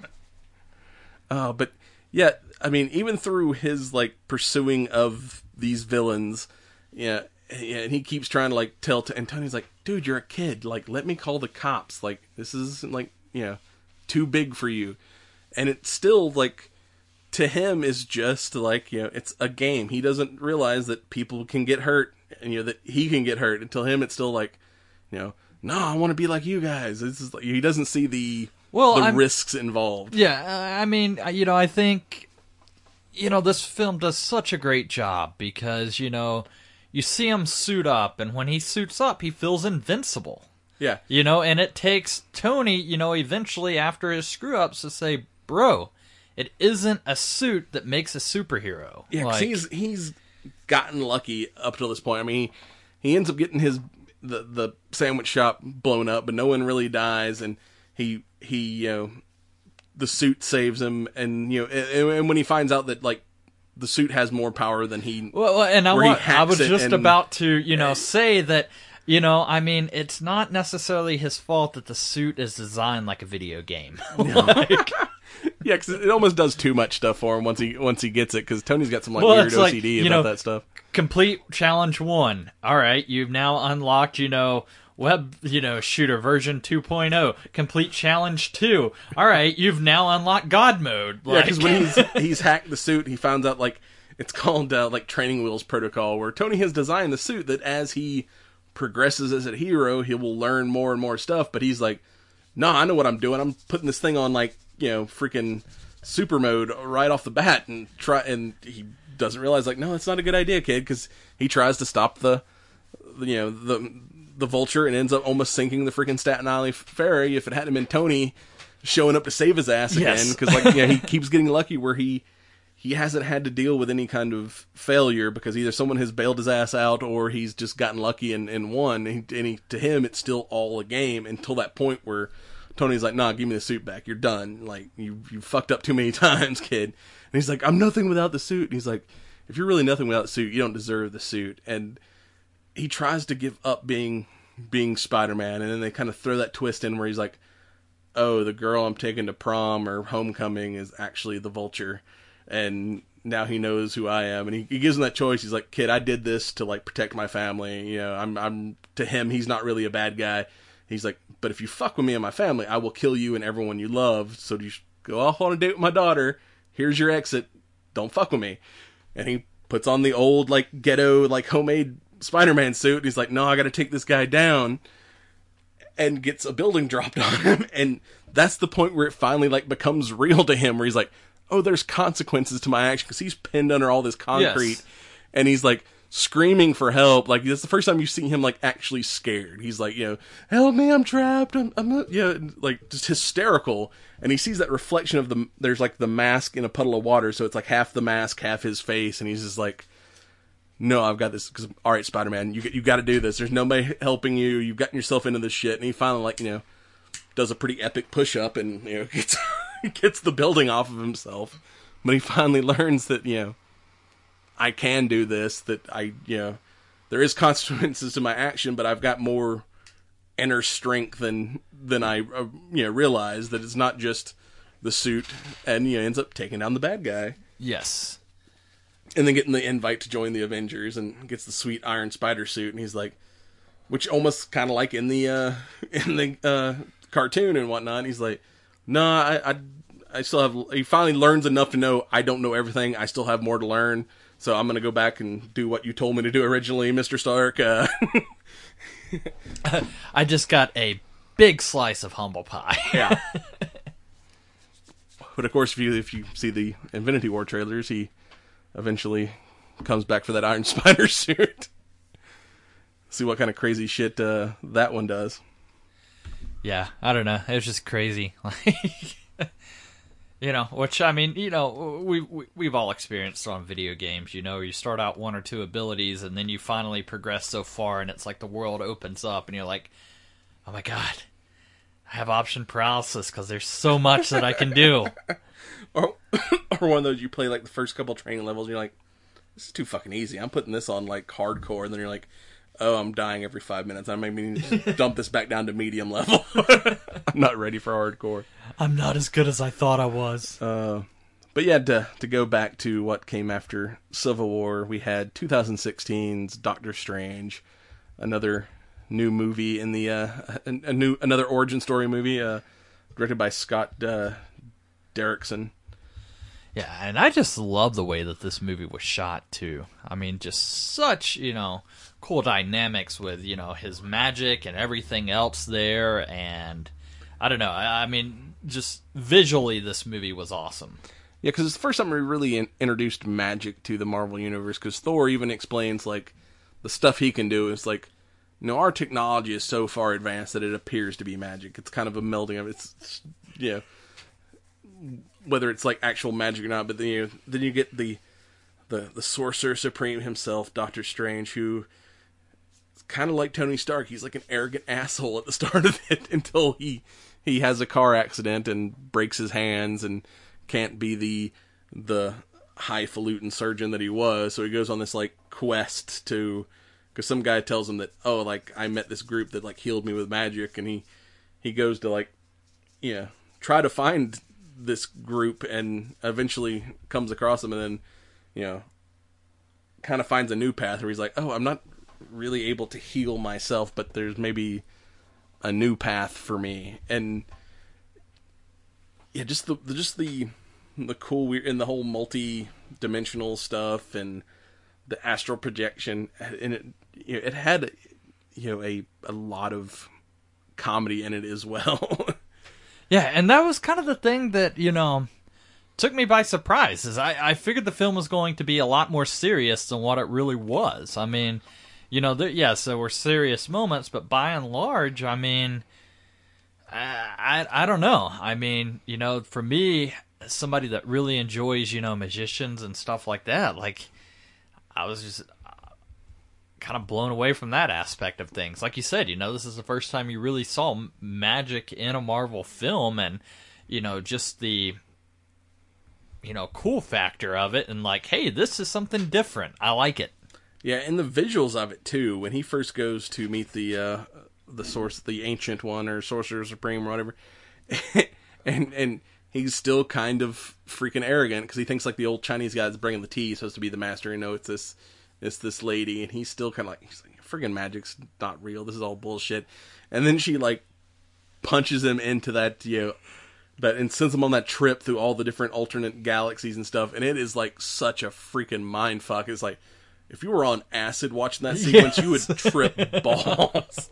uh, but yeah, I mean, even through his like pursuing of these villains, yeah, yeah, and he keeps trying to like tell. T- and Tony's like, "Dude, you're a kid. Like, let me call the cops. Like, this is like, you know, too big for you." And it's still like, to him, is just like, you know, it's a game. He doesn't realize that people can get hurt, and you know that he can get hurt. And to him, it's still like, you know, no, I want to be like you guys. This is like, he doesn't see the well, the I'm, risks involved. Yeah, I mean, you know, I think, you know, this film does such a great job because, you know, you see him suit up, and when he suits up, he feels invincible. Yeah. You know, and it takes Tony, you know, eventually after his screw-ups to say, bro, it isn't a suit that makes a superhero. Yeah, 'cause like, he's he's gotten lucky up till this point. I mean, he, he ends up getting his the the sandwich shop blown up, but no one really dies, and he he you know the suit saves him, and you know, and, and when he finds out that like the suit has more power than he, well, and I, where he want, I was hacks it just and- about to, you know, say that. You know, I mean, it's not necessarily his fault that the suit is designed like a video game. like, yeah, because it almost does too much stuff for him once he once he gets it. Because Tony's got some like Well, weird it's O like, C D you about know, that stuff. complete challenge one. All right, you've now unlocked, you know, web, you know, shooter version two point oh. Complete challenge two. All right, you've now unlocked God mode. Yeah, Like, because when he's he's hacked the suit, he finds out like it's called uh, like training wheels protocol, where Tony has designed the suit that as he progresses as a hero, he will learn more and more stuff. But he's like, no, I know what I'm doing. I'm putting this thing on like, you know, freaking super mode right off the bat, and try. And he doesn't realize like, no, it's not a good idea, kid, because he tries to stop the, you know, the the vulture and ends up almost sinking the freaking Staten Island ferry. If it hadn't been Tony showing up to save his ass again, Yes. because like, you know, he keeps getting lucky where he. He hasn't had to deal with any kind of failure because either someone has bailed his ass out or he's just gotten lucky and, and won. And, he, and he, to him, it's still all a game until that point where Tony's like, nah, give me the suit back. You're done. Like, you you fucked up too many times, kid. And he's like, I'm nothing without the suit. And he's like, if you're really nothing without the suit, you don't deserve the suit. And he tries to give up being being Spider-Man. And then they kind of throw that twist in where he's like, oh, the girl I'm taking to prom or homecoming is actually the Vulture. And now he knows who I am, and he, he gives him that choice. He's like, "Kid, I did this to like protect my family. You know, I'm, I'm to him, he's not really a bad guy. He's like, but if you fuck with me and my family, I will kill you and everyone you love. So you go off on a date with my daughter. Here's your exit. Don't fuck with me." And he puts on the old like ghetto like homemade Spider-Man suit. And he's like, "No, I got to take this guy down," and gets a building dropped on him. And that's the point where it finally like becomes real to him, where he's like, oh, there's consequences to my action, because he's pinned under all this concrete, Yes. and he's like screaming for help. Like, that's the first time you see him like actually scared. He's like, you know, help me, I'm trapped. I'm, I'm not, yeah, like just hysterical. And he sees that reflection of the, there's like the mask in a puddle of water, so it's like half the mask, half his face, and he's just like, no, I've got this. Because all right, Spider-Man, you you got to do this. There's nobody helping you. You've gotten yourself into this shit. And he finally like, you know, does a pretty epic push up and, you know, gets gets the building off of himself. But he finally learns that, you know, I can do this, that I, you know, there is consequences to my action, but I've got more inner strength than than I, uh, you know, realize, that it's not just the suit, and, you know, ends up taking down the bad guy. yes. And then getting the invite to join the Avengers, and gets the sweet Iron Spider suit, and he's like, which almost kind of like in the, uh, in the, uh, cartoon and whatnot, he's like, nah, I, I, I still have, he finally learns enough to know I don't know everything, I still have more to learn, so I'm gonna go back and do what you told me to do originally, Mister Stark. Uh, I just got a big slice of humble pie. yeah. But of course, if you, if you see the Infinity War trailers, he eventually comes back for that Iron Spider suit. See what kind of crazy shit, uh, that one does. Yeah, I don't know. It was just crazy. Like, you know, which, I mean, you know, we, we, we've all experienced on video games, you know, you start out one or two abilities and then you finally progress so far and it's like the world opens up and you're like, oh my god, I have option paralysis because there's so much that I can do. or or one of those you play like the first couple training levels, and you're like, this is too fucking easy. I'm putting this on like hardcore, and then you're like, oh, I'm dying every five minutes. I maybe need to just dump this back down to medium level. I'm not ready for hardcore. I'm not as good as I thought I was. Uh, but yeah, to to go back to what came after Civil War, we had twenty sixteen's Doctor Strange, another new movie in the uh, a, a new another origin story movie, uh, directed by Scott uh, Derrickson. Yeah, and I just love the way that this movie was shot, too. I mean, just such, you know, cool dynamics with, you know, his magic and everything else there, and I don't know, I, I mean, just visually this movie was awesome. Yeah, because it's the first time we really in- introduced magic to the Marvel Universe, because Thor even explains, like, the stuff he can do is, like, you know, our technology is so far advanced that it appears to be magic. It's kind of a melding of it. It's, it's you know, whether it's like actual magic or not, but then you then you get the the the Sorcerer Supreme himself, Doctor Strange, who is kind of like Tony Stark. He's like an arrogant asshole at the start of it until he he has a car accident and breaks his hands and can't be the the highfalutin surgeon that he was. So he goes on this like quest to, because some guy tells him that, oh, like I met this group that like healed me with magic, and he he goes to like, you know, try to find this group and eventually comes across them, and then, you know, kind of finds a new path where he's like, oh, I'm not really able to heal myself, but there's maybe a new path for me. And yeah, just the just the the cool weird and the whole multi-dimensional stuff and the astral projection, and it you know, it had you know a a lot of comedy in it as well. Yeah, and that was kind of the thing that, you know, took me by surprise, is I, I figured the film was going to be a lot more serious than what it really was. I mean, you know, there, yes, there were serious moments, but by and large, I mean, I, I, I don't know. I mean, you know, for me, somebody that really enjoys, you know, magicians and stuff like that, like, I was just kind of blown away from that aspect of things. Like you said, you know, this is the first time you really saw magic in a Marvel film, and, you know, just the, you know, cool factor of it, and like, hey, this is something different. I like it. Yeah, and the visuals of it too. When he first goes to meet the uh, the source, the Ancient One or Sorcerer Supreme or whatever, and and he's still kind of freaking arrogant because he thinks like the old Chinese guy that's bringing the tea is supposed to be the master. You know, it's this. It's this lady, and he's still kind of like, he's like, friggin' magic's not real. This is all bullshit. And then she like punches him into that, you know, that, and sends him on that trip through all the different alternate galaxies and stuff. And it is like such a freaking mind fuck. It's like, if you were on acid watching that sequence, yes. You would trip balls.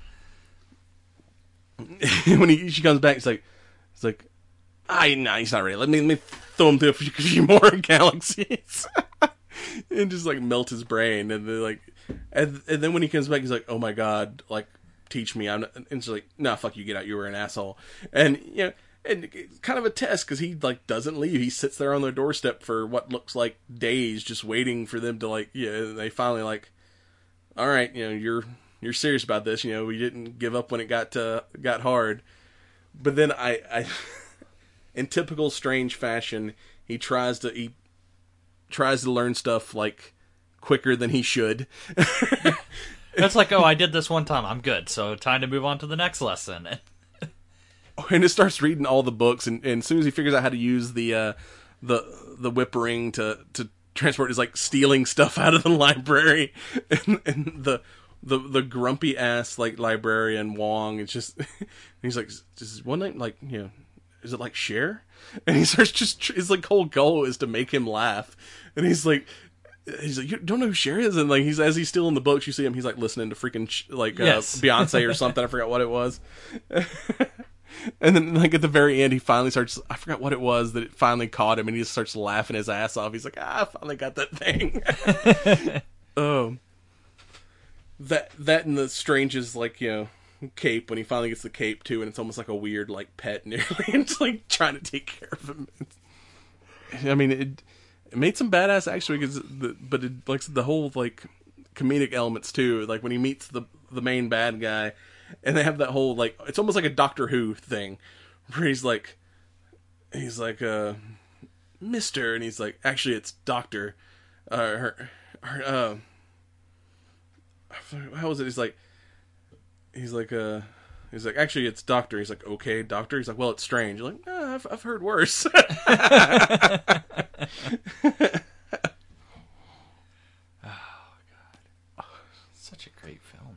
When he, she comes back, it's like, it's like, I nah, he's not real. Let me let me throw him through a few more galaxies. And just like melt his brain, and then like, and, and then when he comes back, he's like, "Oh my god, like, teach me." I'm not, and she's like, "Nah, fuck you, get out. You were an asshole." And you know, and it's kind of a test because he like doesn't leave. He sits there on their doorstep for what looks like days, just waiting for them to like, yeah. You know, they finally like, all right, you know, you're you're serious about this. You know, we didn't give up when it got uh, got hard. But then I, I, in typical Strange fashion, he tries to he. tries to learn stuff like quicker than he should. It's like, oh, I did this one time, I'm good, so time to move on to the next lesson. And it starts reading all the books, and, and as soon as he figures out how to use the uh, the the whip ring to to transport, is like stealing stuff out of the library, and, and the the the grumpy ass like librarian Wong, it's just he's like, just one night, like, you know, is it like Cher? And he starts just, his like whole goal is to make him laugh. And he's like, he's like, you don't know who Cher is? And like, he's, as he's still in the books, you see him, he's like listening to freaking like uh, yes. Beyonce or something. I forgot what it was. And then like at the very end, he finally starts, I forgot what it was that it finally caught him, and he just starts laughing his ass off. He's like, ah, I finally got that thing. um, that, that and the Strange's like, you know, cape, when he finally gets the cape too, and it's almost like a weird like pet nearly, and just like trying to take care of him. I mean, it, it made some badass action, because the, but it like the whole like comedic elements too, like when he meets the the main bad guy, and they have that whole like, it's almost like a Doctor Who thing where he's like, he's like, uh, Mister, and he's like, actually, it's Doctor. Uh, her, her, uh, how was it? He's like, he's like, uh, he's like, actually, it's Doctor. He's like, okay, Doctor. He's like, well, it's strange. You're like, ah, I've, I've heard worse. Such a great film.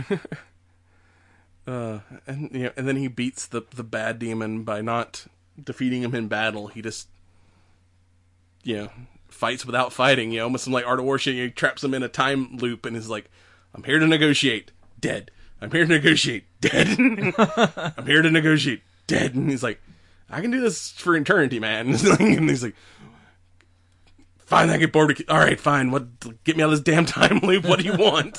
uh, and you know, and then he beats the the bad demon by not defeating him in battle. He just, you know, fights without fighting. You know, almost like Art of War shit. He traps him in a time loop and is like, "I'm here to negotiate, dead. I'm here to negotiate, dead. I'm here to negotiate, dead." And he's like, "I can do this for eternity, man." And he's like, "Fine, I get bored. All right, fine. What? Get me out of this damn time loop. What do you want?"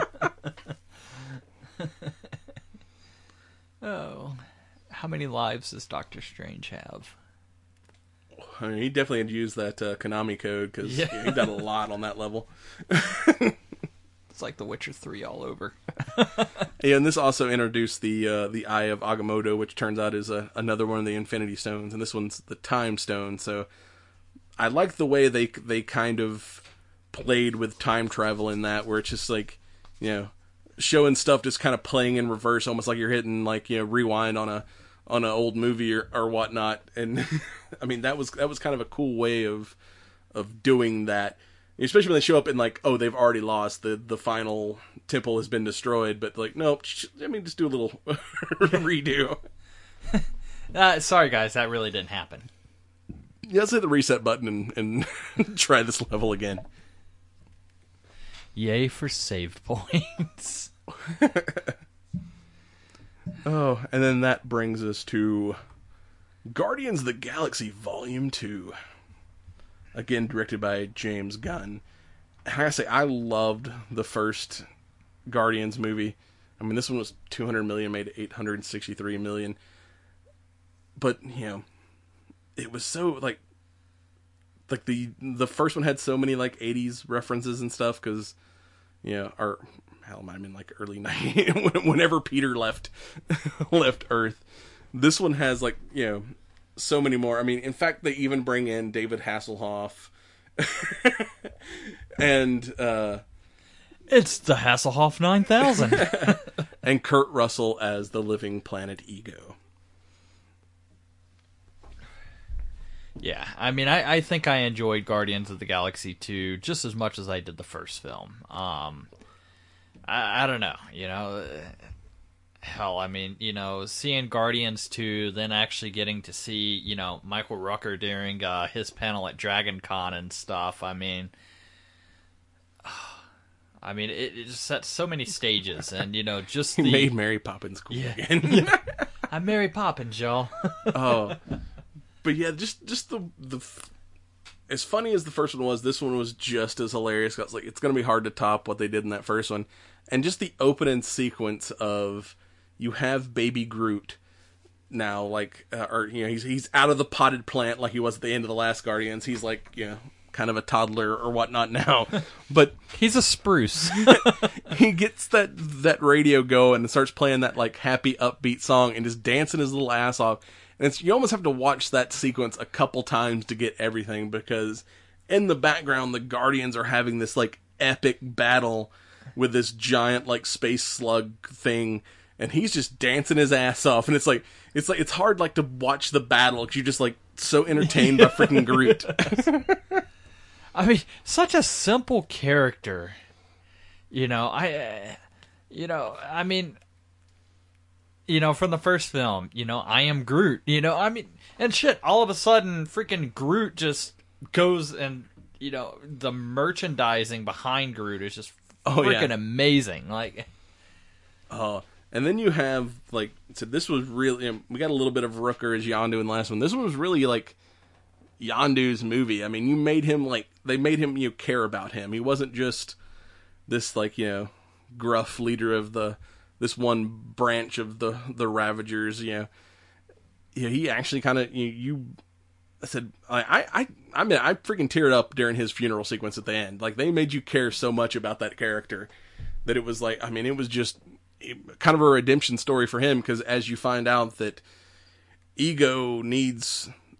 Oh, how many lives does Doctor Strange have? I mean, he definitely had to use that uh, Konami code because Yeah. yeah, he done a lot on that level. It's like The Witcher three all over. Yeah, and this also introduced the uh, the Eye of Agamotto, which turns out is a, another one of the Infinity Stones, and this one's the Time Stone. So I like the way they they kind of played with time travel in that, where it's just like, you know, showing stuff just kind of playing in reverse, almost like you're hitting like, you know, rewind on a on an old movie or, or whatnot. And I mean, that was that was kind of a cool way of of doing that. Especially when they show up and like, oh, they've already lost. The the final temple has been destroyed. But like, nope. I mean, just do a little redo. Uh, sorry, guys, that really didn't happen. Yeah, let's hit the reset button and, and try this level again. Yay for save points. Oh, and then that brings us to Guardians of the Galaxy Volume two. Again, directed by James Gunn. I gotta say, I loved the first Guardians movie. I mean, this one was two hundred million, made eight hundred sixty-three million. But, you know, it was so, like, like the the first one had so many, like, eighties references and stuff, because, you know, or, hell, might have been, like, early nineties, whenever Peter left, left Earth. This one has, like, you know, so many more. I mean, in fact, they even bring in David Hasselhoff. and, uh... It's the Hasselhoff nine thousand. and Kurt Russell as the living planet Ego. Yeah, I mean, I, I think I enjoyed Guardians of the Galaxy two just as much as I did the first film. Um, I, I don't know, you know, hell, I mean, you know, seeing Guardians two, then actually getting to see, you know, Michael Rooker during uh, his panel at Dragon Con and stuff, I mean, I mean, it, it just sets so many stages, and, you know, just the... He made Mary Poppins cool Yeah. again. I'm Mary Poppins, y'all. Oh, but yeah, just just the the as funny as the first one was, this one was just as hilarious. It's like, it's going to be hard to top what they did in that first one, and just the opening sequence of you have Baby Groot now, like, uh, or you know, he's he's out of the potted plant like he was at the end of the last Guardians. He's like, you know, kind of a toddler or whatnot now, but He's a spruce. he gets that that radio going and starts playing that like happy upbeat song and just dancing his little ass off. And it's, you almost have to watch that sequence a couple times to get everything, because in the background the Guardians are having this like epic battle with this giant like space slug thing, and he's just dancing his ass off. And it's like it's like it's hard like to watch the battle because you're just like so entertained by freaking Groot. I mean, such a simple character. You know, I, uh, you know, I mean, you know, from the first film, you know, I am Groot. You know, I mean, and shit, all of a sudden, freaking Groot just goes and, you know, the merchandising behind Groot is just Oh, freaking yeah. amazing. Like, Uh, and then you have, like, so this was really, we got a little bit of Rooker as Yondu in the last one. This one was really, like, Yondu's movie. I mean, you made him, like, they made him, you know, care about him. He wasn't just this, like, you know, gruff leader of the, this one branch of the, the Ravagers, you know. Yeah, he actually kind of, you, you, I said, I, I, I mean, I freaking teared up during his funeral sequence at the end. Like, they made you care so much about that character that it was like, I mean, it was just kind of a redemption story for him, because as you find out that Ego needs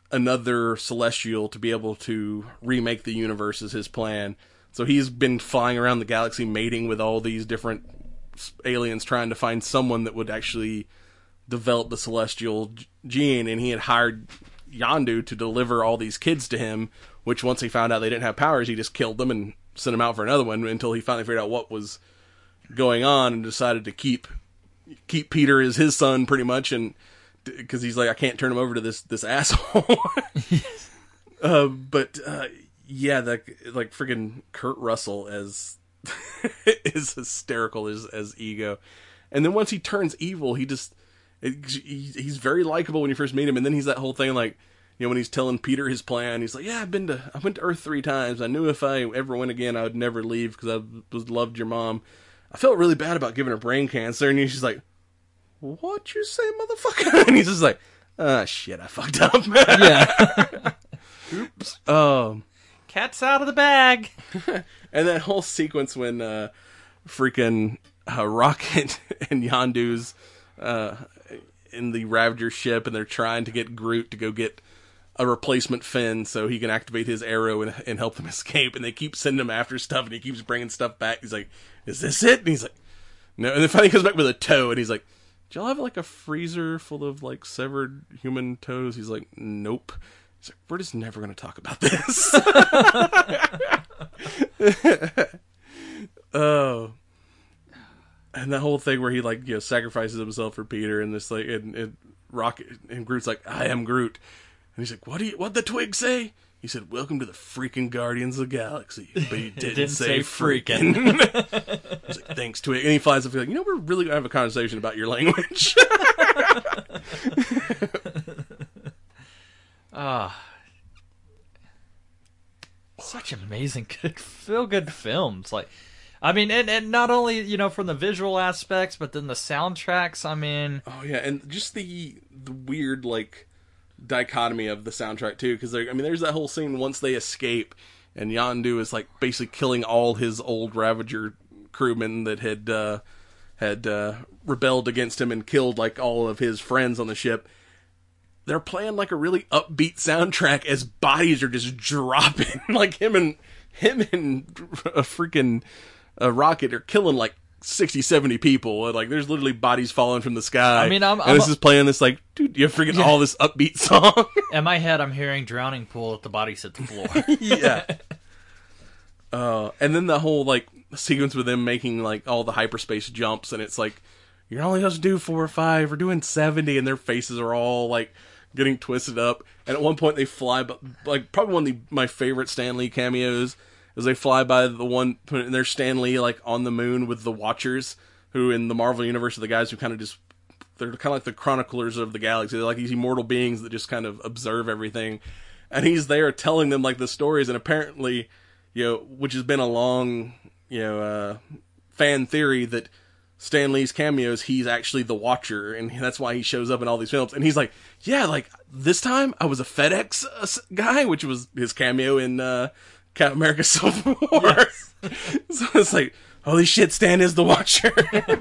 another Celestial to be able to remake the universe is his plan. So he's been flying around the galaxy mating with all these different aliens trying to find someone that would actually develop the Celestial gene, and he had hired Yondu to deliver all these kids to him, which once he found out they didn't have powers, he just killed them and sent them out for another one until he finally figured out what was going on and decided to keep keep Peter as his son pretty much, and because he's like, I can't turn him over to this this asshole. uh, but uh, yeah, that like friggin' Kurt Russell as is hysterical as as Ego, and then once he turns evil, he just it, he, he's very likable when you first meet him, and then he's that whole thing like, you know, when he's telling Peter his plan, he's like, yeah, I've been to I went to Earth three times. I knew if I ever went again, I would never leave because I was loved your mom. I felt really bad about giving her brain cancer, and she's like, what you say, motherfucker? And he's just like, ah, shit, I fucked up. Yeah. Oops. Um, Cat's out of the bag. And that whole sequence when uh, freaking uh, Rocket and Yondu's uh, in the Ravager ship, and they're trying to get Groot to go get a replacement fin so he can activate his arrow and, and help them escape. And they keep sending him after stuff, and he keeps bringing stuff back. He's like, is this it? And he's like, no. And then finally he comes back with a toe, and he's like, do y'all have like a freezer full of like severed human toes? He's like, nope. He's like, we're just never going to talk about this. Oh. And that whole thing where he like, you know, sacrifices himself for Peter, and this like, and, and Rocket and Groot's like, I am Groot. And he's like, what do you, what'd the twig say? He said, welcome to the freaking Guardians of the Galaxy. But he didn't, didn't say, say freaking. He's like, thanks, Twig. And he flies up and like, you know, we're really going to have a conversation about your language. Ah. Such amazing, good, feel-good films. Like, I mean, and, and not only, you know, from the visual aspects, but then the soundtracks, I mean... Oh, yeah, and just the the weird, like, dichotomy of the soundtrack, too, because, I mean, there's that whole scene once they escape, and Yondu is, like, basically killing all his old Ravager crewmen that had, uh, had, uh, rebelled against him and killed, like, all of his friends on the ship. They're playing, like, a really upbeat soundtrack as bodies are just dropping. Like, him and, him and a freaking... a Rocket are killing like sixty, seventy people. Like, there's literally bodies falling from the sky. I mean, I'm, and I'm this a, is playing this like, dude, you're freaking yeah. all this upbeat song. In my head, I'm hearing Drowning Pool if the bodies hit the floor. Yeah. Uh, and then the whole like sequence with them making like all the hyperspace jumps, and it's like, you're only supposed to do four or five. We're doing seventy, and their faces are all like getting twisted up. And at one point, they fly, but like probably one of the, my favorite Stan Lee cameos. As they fly by the one, and there's Stan Lee like on the moon with the Watchers, who in the Marvel universe are the guys who kind of just, they're kind of like the chroniclers of the galaxy. They're like these immortal beings that just kind of observe everything. And he's there telling them like the stories, and apparently, you know, which has been a long, you know, uh, fan theory that Stan Lee's cameos, he's actually the Watcher, and that's why he shows up in all these films. And he's like, yeah, like this time I was a FedEx uh, guy, which was his cameo in, uh, Captain America Civil War. Yes. So it's like, holy shit, Stan is the Watcher.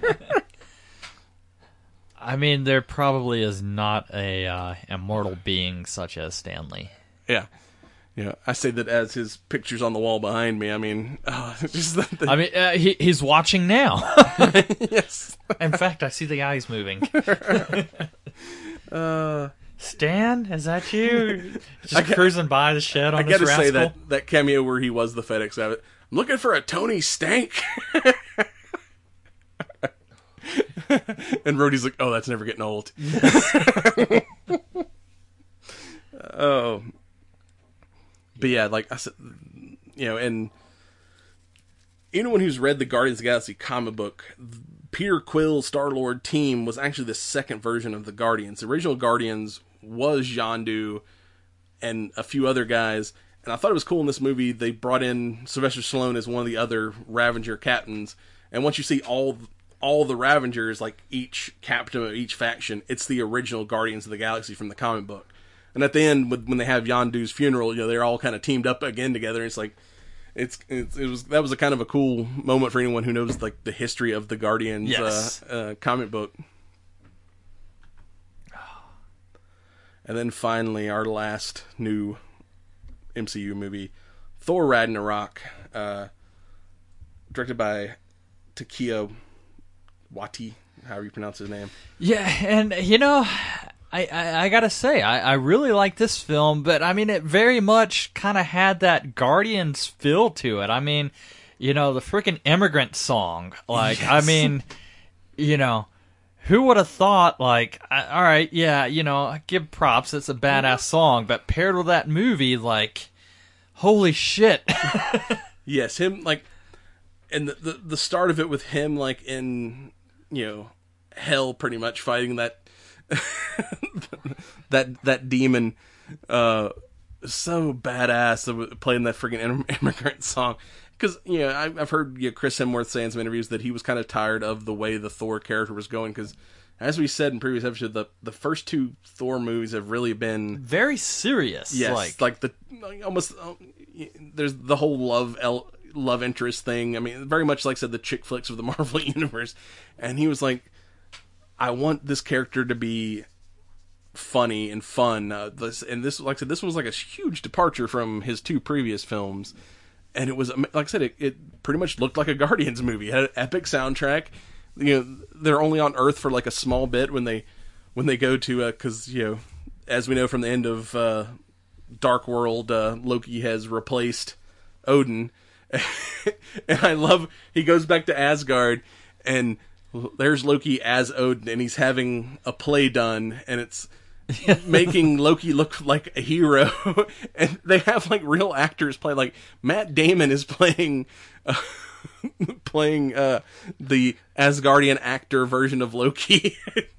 I mean, there probably is not a uh, immortal being such as Stan Lee. Yeah. Yeah, I say that as his picture's on the wall behind me. I mean, oh, just the, the... I mean, uh, he, he's watching now. Yes. In fact, I see the eyes moving. uh... Stan, is that you? Just got, cruising by the shed on I this rascal? I gotta say that, that cameo where he was the FedEx abbot. I'm looking for a Tony Stank. And Rhodey's like, oh, that's never getting old. Oh. But yeah, like I said, you know, and anyone who's read the Guardians of the Galaxy comic book, Peter Quill Star-Lord team was actually the second version of the Guardians. The original Guardians was Yondu and a few other guys, and I thought it was cool in this movie they brought in Sylvester Stallone as one of the other Ravager captains, and once you see all all the Ravengers, like each captain of each faction, it's the original Guardians of the Galaxy from the comic book. And at the end, when they have Yondu's funeral, you know, they're all kind of teamed up again together, and it's like, It's, it's it was that was a kind of a cool moment for anyone who knows like the history of the Guardians yes. uh, uh, comic book. And then finally, our last new M C U movie, Thor Ragnarok, uh, directed by Taika Waititi, however you pronounce his name. Yeah, and you know, I, I, I gotta say, I, I really like this film, but I mean, it very much kind of had that Guardians feel to it. I mean, you know, the freaking Immigrant Song. Like, yes. I mean, you know, who would have thought, like, all right, yeah, you know, give props, it's a badass song, but paired with that movie, like, holy shit. Yes, him, like, and the, the the start of it with him, like, in, you know, hell, pretty much, fighting that, that, that demon, uh, so badass, playing that freaking Immigrant Song. Because, you know, I've heard you know, Chris Hemsworth say in some interviews that he was kind of tired of the way the Thor character was going. Because, as we said in previous episodes, the, the first two Thor movies have really been... very serious. Yes, like, like the almost... There's the whole love el- love interest thing. I mean, very much like I said, the chick flicks of the Marvel Universe. And he was like, I want this character to be funny and fun. Uh, this, and this, like I said, this was like a huge departure from his two previous films. And it was, like I said, it, it pretty much looked like a Guardians movie. It had an epic soundtrack. You know, they're only on Earth for like a small bit when they when they go to, because, uh, you know, as we know from the end of uh, Dark World, uh, Loki has replaced Odin. And I love, he goes back to Asgard, and there's Loki as Odin, and he's having a play done, and it's... making Loki look like a hero. And they have like real actors play, like Matt Damon is playing uh, playing uh, the Asgardian actor version of Loki. it,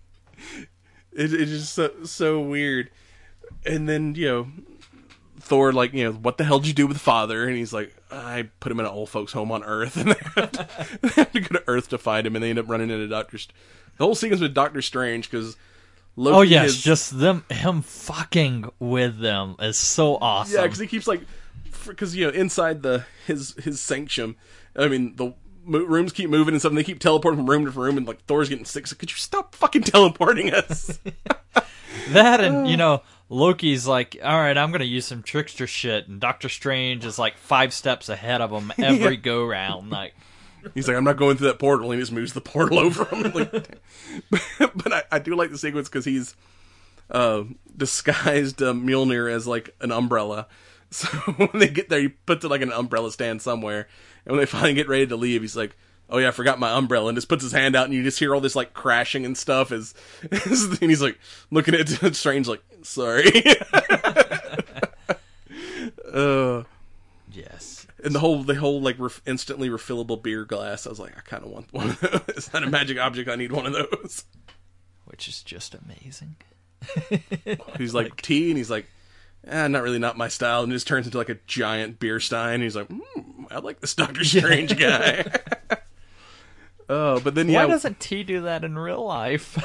it's just so, so weird. And then, you know, Thor, like, you know, what the hell did you do with Father? And he's like, I put him in an old folks home on Earth. And they have to, they have to go to Earth to find him, and they end up running into Doctor St- the whole sequence with Doctor Strange, because Loki oh yes, is, just them, him fucking with them is so awesome. Yeah, because he keeps like, because you know, inside the his his sanctum, I mean, the mo- rooms keep moving and stuff, and they keep teleporting from room to room, and like Thor's getting sick. So could you stop fucking teleporting us? That and you know, Loki's like, all right, I'm gonna use some trickster shit, and Doctor Strange is like five steps ahead of him every yeah. go round, like. He's like, I'm not going through that portal. And he just moves the portal over him. Like, but but I, I do like the sequence because he's uh, disguised uh, Mjolnir as like an umbrella. So when they get there, he puts it like in an umbrella stand somewhere. And when they finally get ready to leave, he's like, oh yeah, I forgot my umbrella. And just puts his hand out, and you just hear all this like crashing and stuff. As, as and he's like looking at Strange like, sorry. uh, yes. And the whole, the whole like ref- instantly refillable beer glass. I was like, I kind of want one of those. It's not a magic object. I need one of those. Which is just amazing. He's like, like tea, and he's like, eh, not really, not my style. And it just turns into like a giant beer stein. And he's like, mm, I like this Doctor Strange guy. Oh, but then yeah, why doesn't T do that in real life?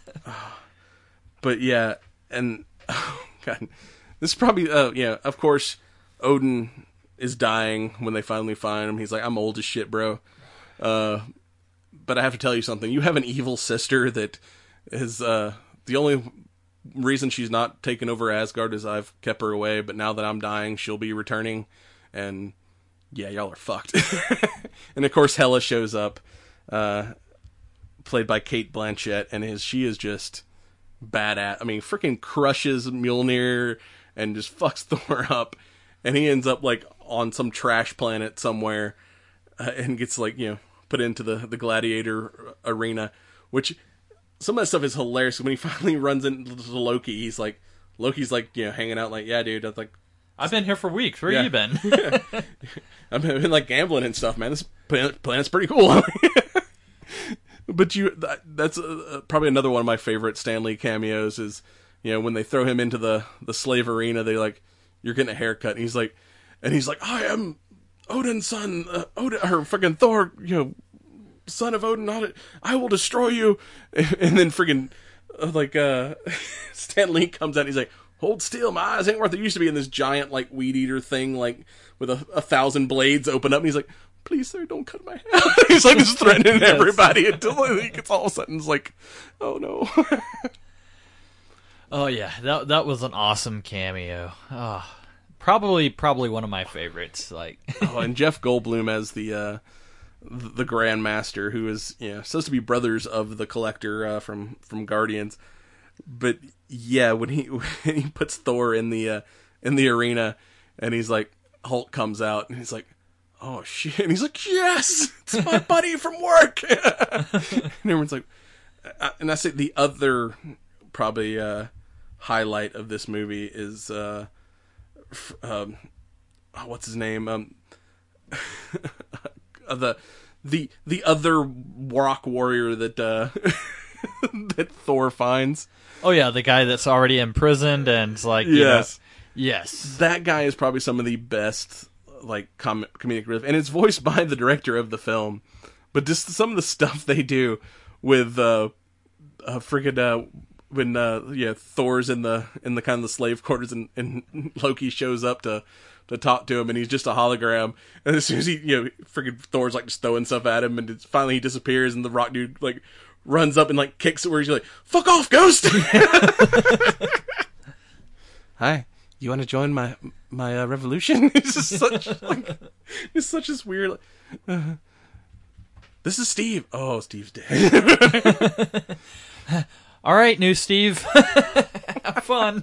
But yeah, and oh god, this is probably, uh, yeah, of course, Odin is dying when they finally find him. He's like, I'm old as shit, bro. Uh, but I have to tell you something. You have an evil sister that is, uh, the only reason she's not taken over Asgard is I've kept her away, but now that I'm dying, she'll be returning. And yeah, y'all are fucked. And of course, Hela shows up, uh, played by Cate Blanchett, and is, she is just badass. I mean, freaking crushes Mjolnir and just fucks Thor up. And he ends up like on some trash planet somewhere, uh, and gets like, you know, put into the, the gladiator arena, which some of that stuff is hilarious. When he finally runs into Loki, he's like, Loki's like, you know, hanging out like, yeah, dude, I was like, I've been here for weeks. Where yeah. you been? Yeah. I've been, been like gambling and stuff, man. This planet, planet's pretty cool. But you, that, that's uh, probably another one of my favorite Stan Lee cameos is, you know, when they throw him into the, the slave arena, they like, you're getting a haircut. And he's like, and he's like, I am Odin's son, uh, Odin, or freaking Thor, you know, son of Odin. Not, I will destroy you. And then freaking, uh, like, uh, Stan Lee comes out and he's like, hold still, my eyes ain't worth it. Used to be in this giant, like, weed eater thing, like, with a, a thousand blades open up. And he's like, please, sir, don't cut my head. He's like, just threatening everybody until he gets all of a sudden, it's like, oh no. Oh yeah, that that was an awesome cameo. Oh, probably probably one of my favorites. Like, oh, and Jeff Goldblum as the uh, the Grandmaster, who is you know supposed to be brothers of the Collector uh, from from Guardians. But yeah, when he when he puts Thor in the uh, in the arena, and he's like, Hulk comes out, and he's like, oh shit, and he's like, yes, it's my buddy from work. And everyone's like, and I say the other probably uh, highlight of this movie is uh, um, oh, what's his name? Um, the the the other rock warrior that uh, that Thor finds. Oh yeah, the guy that's already imprisoned and it's like, you yes, know, yes, that guy is probably some of the best like com- comedic relief, and it's voiced by the director of the film. But just some of the stuff they do with uh, uh freaking uh. When uh, yeah, Thor's in the in the kind of the slave quarters, and, and Loki shows up to to talk to him, and he's just a hologram. And as soon as he, you know, freaking Thor's like just throwing stuff at him, and it's, finally he disappears, and the rock dude like runs up and like kicks it where he's like, "Fuck off, ghost!" Hi, you want to join my my uh, revolution? It's just such like it's such this weird. Like, uh, this is Steve. Oh, Steve's dead. All right, new Steve. Have fun.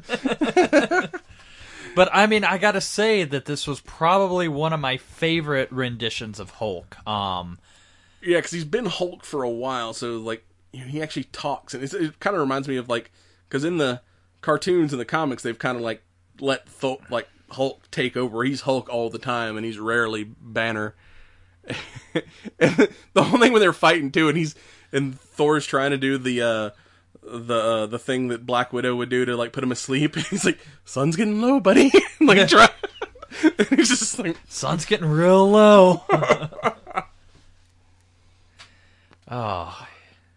But, I mean, I gotta say that this was probably one of my favorite renditions of Hulk. Um, yeah, because he's been Hulk for a while, so, like, you know, he actually talks. And it's, it kind of reminds me of, like, because in the cartoons and the comics, they've kind of, like, let, Thul- like, Hulk take over. He's Hulk all the time, and he's rarely Banner. And the whole thing when they're fighting, too, and he's, and Thor's trying to do the, uh, the uh, the thing that Black Widow would do to like put him asleep. He's like, sun's getting low, buddy. Like try. And he's just like, sun's getting real low. Oh.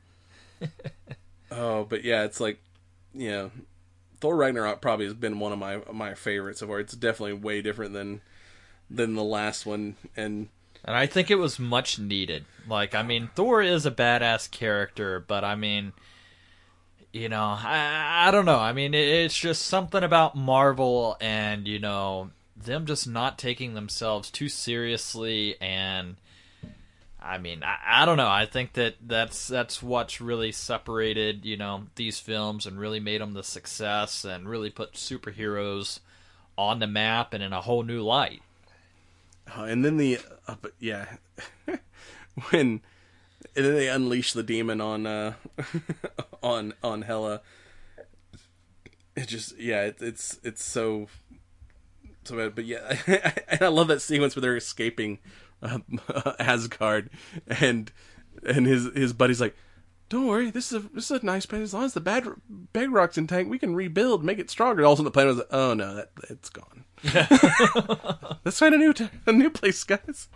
Oh, but yeah, it's like, you know, Thor Ragnarok probably has been one of my my favorites so far. It's definitely way different than than the last one, and and I think it was much needed. Like, I mean, Thor is a badass character, but I mean, you know, I, I don't know. I mean, it, it's just something about Marvel and, you know, them just not taking themselves too seriously. And, I mean, I, I don't know. I think that that's, that's what's really separated, you know, these films and really made them the success and really put superheroes on the map and in a whole new light. Uh, and then the, uh, but yeah, when... And then they unleash the demon on uh, on on Hela. It just yeah, it, it's it's so so bad. But yeah, and I love that sequence where they're escaping uh, Asgard, and and his his buddy's like, "Don't worry, this is a this is a nice place. As long as the bad bedrock's intact, we can rebuild, make it stronger." And all of a sudden, the planet was like, "Oh no, that it's gone. Let's find a new t- a new place, guys."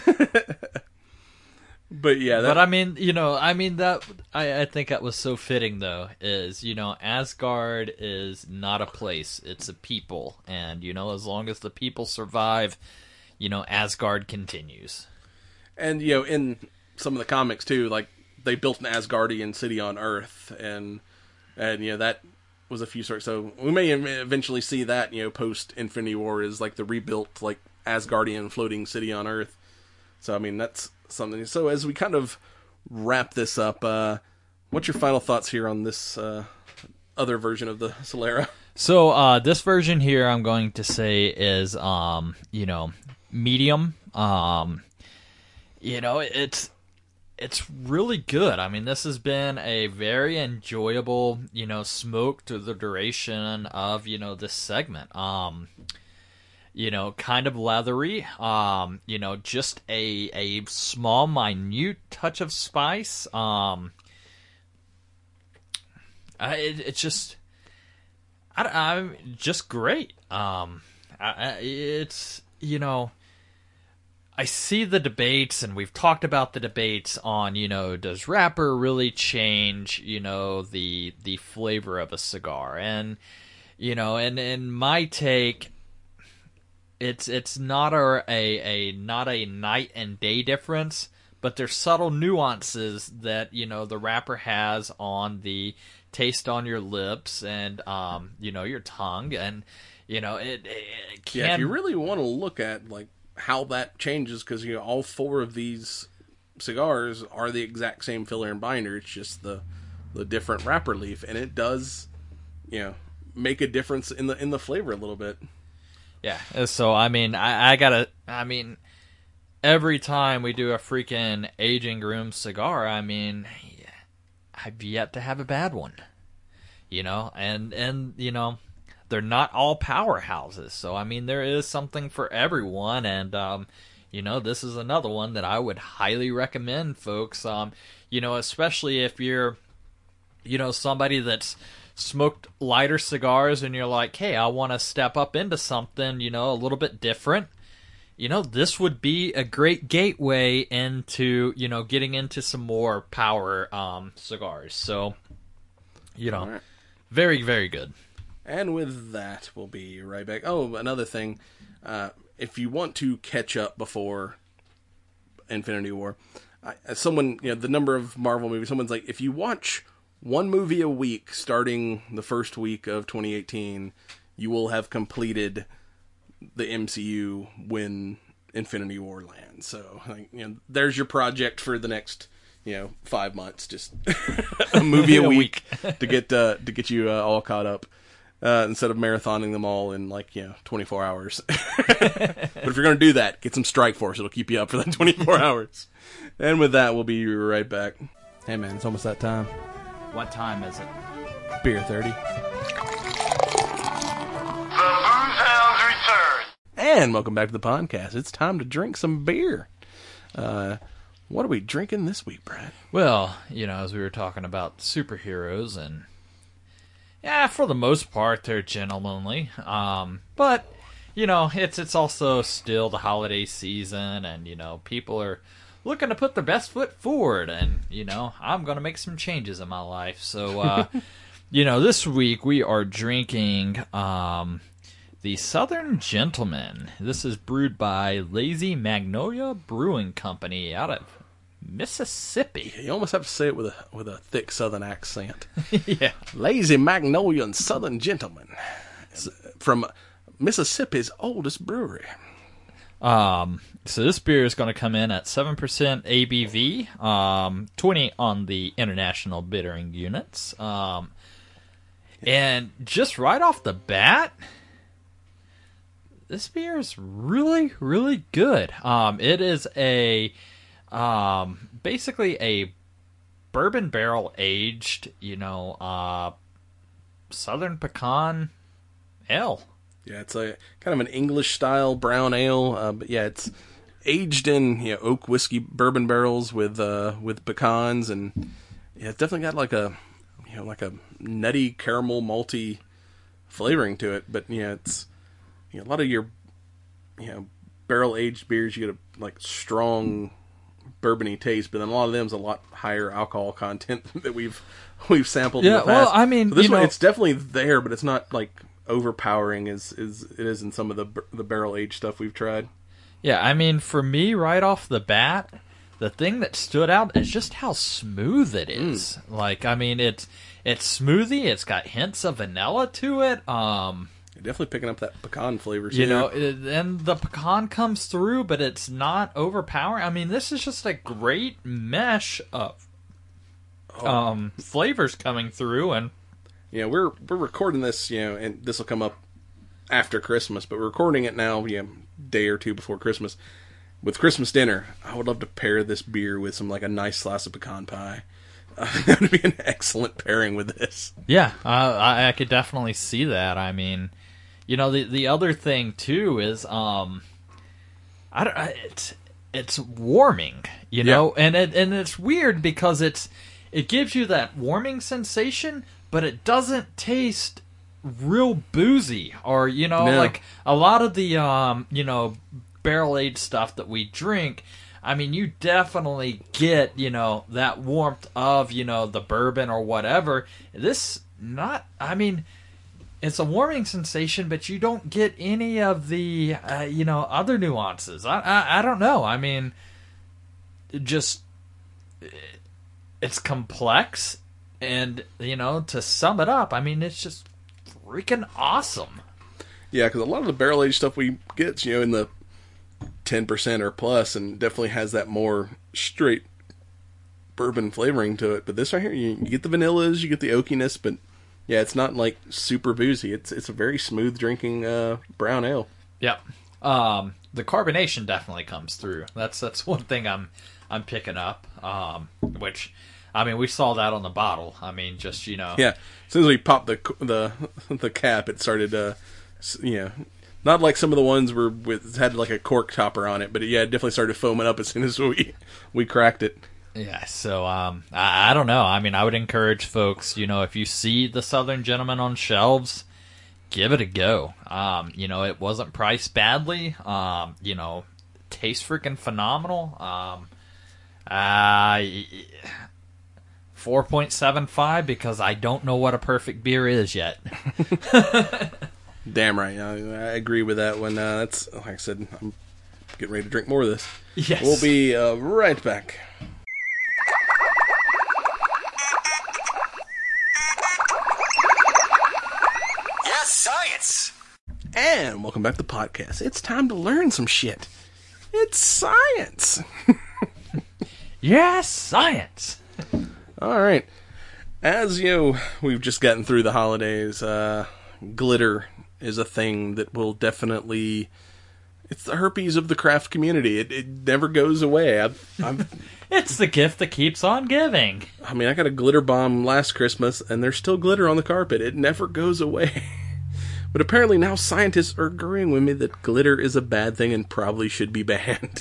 But yeah, that... but I mean, you know, I mean that I, I think that was so fitting though. Is you know, Asgard is not a place; it's a people, and you know, as long as the people survive, you know, Asgard continues. And you know, in some of the comics too, like they built an Asgardian city on Earth, and and you know that was a few sorts. So we may eventually see that, you know, post Infinity War is like the rebuilt like Asgardian floating city on Earth. So I mean that's something. So as we kind of wrap this up, uh, what's your final thoughts here on this uh, other version of the Solera? So uh, this version here, I'm going to say is, um, you know, medium. Um, you know, it's it's really good. I mean, this has been a very enjoyable, you know, smoke through the duration of, you know, this segment. Um, You know, kind of leathery. Um, you know, just a a small, minute touch of spice. Um, I, it, it's just, I, I'm just great. Um, I, I, it's you know, I see the debates, and we've talked about the debates on, you know, does wrapper really change, you know, the the flavor of a cigar, and you know, and in my take. It's it's not a, a a not a night and day difference, but there's subtle nuances that, you know, the wrapper has on the taste on your lips and, um, you know, your tongue. And, you know, it, it can... Yeah, if you really want to look at, like, how that changes, because, you know, all four of these cigars are the exact same filler and binder. It's just the the different wrapper leaf, and it does, you know, make a difference in the in the flavor a little bit. Yeah, so, I mean, I, I gotta... I mean... Every time we do a freaking aging room cigar, I mean, I've yet to have a bad one, you know, and, and, you know, they're not all powerhouses. So, I mean, there is something for everyone. And, um, you know, this is another one that I would highly recommend, folks. Um, you know, especially if you're, you know, somebody that's smoked lighter cigars and you're like, hey, I want to step up into something, you know, a little bit different. You know, this would be a great gateway into, you know, getting into some more power um, cigars. So, you know, right. very, very good. And with that, we'll be right back. Oh, another thing. Uh, if you want to catch up before Infinity War, uh, someone, you know, the number of Marvel movies, someone's like, if you watch one movie a week starting the first week of twenty eighteen, you will have completed the M C U when Infinity War lands. So, like, you know, there's your project for the next, you know, five months. Just a movie a, a week, week. to get uh, to get you uh, all caught up. Uh, instead of marathoning them all in, like, you know, twenty-four hours. But if you're going to do that, get some Strike Force. It'll keep you up for that twenty-four hours. And with that, we'll be right back. Hey, man, it's almost that time. What time is it? Beer thirty. And welcome back to the podcast. It's time to drink some beer. Uh, what are we drinking this week, Brad? Well, you know, as we were talking about superheroes, and yeah, for the most part, they're gentlemanly. Um, but you know, it's it's also still the holiday season, and you know, people are looking to put their best foot forward. And you know, I'm going to make some changes in my life. So, uh, you know, this week we are drinking. Um, The Southern Gentleman. This is brewed by Lazy Magnolia Brewing Company out of Mississippi. You almost have to say it with a with a thick Southern accent. Yeah. Lazy Magnolia and Southern Gentleman from Mississippi's oldest brewery. Um, so this beer is going to come in at seven percent A B V, um, twenty on the international bittering units. Um, and just right off the bat, this beer is really, really good. Um, it is a, um, basically a bourbon barrel aged, you know, uh, Southern Pecan ale. Yeah, it's a kind of an English style brown ale, uh, but yeah, it's aged in, you know, oak whiskey bourbon barrels with uh, with pecans, and yeah, it's definitely got like a, you know, like a nutty caramel malty flavoring to it. But yeah, it's, you know, a lot of your, you know, barrel aged beers, you get a like strong bourbony taste, but then a lot of them's a lot higher alcohol content that we've we've sampled Yeah, in the past. well, I mean, so this you one, know, it's definitely there, but it's not like overpowering as as it is in some of the the barrel aged stuff we've tried. Yeah, I mean, for me, right off the bat, the thing that stood out is just how smooth it is. Mm. Like, I mean, it's it's smoothie. It's got hints of vanilla to it. Um, You're definitely picking up that pecan flavor. You know, and the pecan comes through, but it's not overpowering. I mean, this is just a great mesh of oh. um, flavors coming through, and yeah, we're we're recording this, you know, and this will come up after Christmas, but we're recording it now, you know, day or two before Christmas. With Christmas dinner, I would love to pair this beer with some, like, a nice slice of pecan pie. Uh, that would be an excellent pairing with this. Yeah, uh, I, I could definitely see that. I mean, you know, the the other thing too is, um, I don't, it's it's warming, you know, yeah. and it and it's weird because it's it gives you that warming sensation, but it doesn't taste real boozy, or you know, no. like a lot of the um, you know, barrel aged stuff that we drink. I mean, you definitely get, you know, that warmth of, you know, the bourbon or whatever. This not, I mean, it's a warming sensation, but you don't get any of the, uh, you know, other nuances. I, I I don't know. I mean, just it's complex, and you know, to sum it up, I mean, it's just freaking awesome. Yeah, because a lot of the barrel aged stuff we get, you know, in the ten percent or plus, and definitely has that more straight bourbon flavoring to it. But this right here, you, you get the vanillas, you get the oakiness, but yeah, it's not like super boozy. It's it's a very smooth drinking uh, brown ale. Yep. Um, the carbonation definitely comes through. That's that's one thing I'm I'm picking up. Um, which, I mean, we saw that on the bottle. I mean, just you know. Yeah. As soon as we popped the the the cap, it started. Uh, you know, not like some of the ones were with had like a cork topper on it, but yeah, it definitely started foaming up as soon as we we cracked it. Yeah, so um, I, I don't know. I mean, I would encourage folks, you know, if you see the Southern Gentleman on shelves, give it a go. Um, you know, it wasn't priced badly. Um, you know, tastes freaking phenomenal. Um, uh, four point seven five because I don't know what a perfect beer is yet. Damn right. I, I agree with that one. Uh, that's like I said, I'm getting ready to drink more of this. Yes. We'll be uh, right back. Science! And welcome back to the podcast. It's time to learn some shit. It's science. Yes, science. All right. As you know, we've just gotten through the holidays. Uh, glitter is a thing that will definitely... It's the herpes of the craft community. It, it never goes away. I've, I've, It's the gift that keeps on giving. I mean, I got a glitter bomb last Christmas, and there's still glitter on the carpet. It never goes away. But apparently now scientists are agreeing with me that glitter is a bad thing and probably should be banned.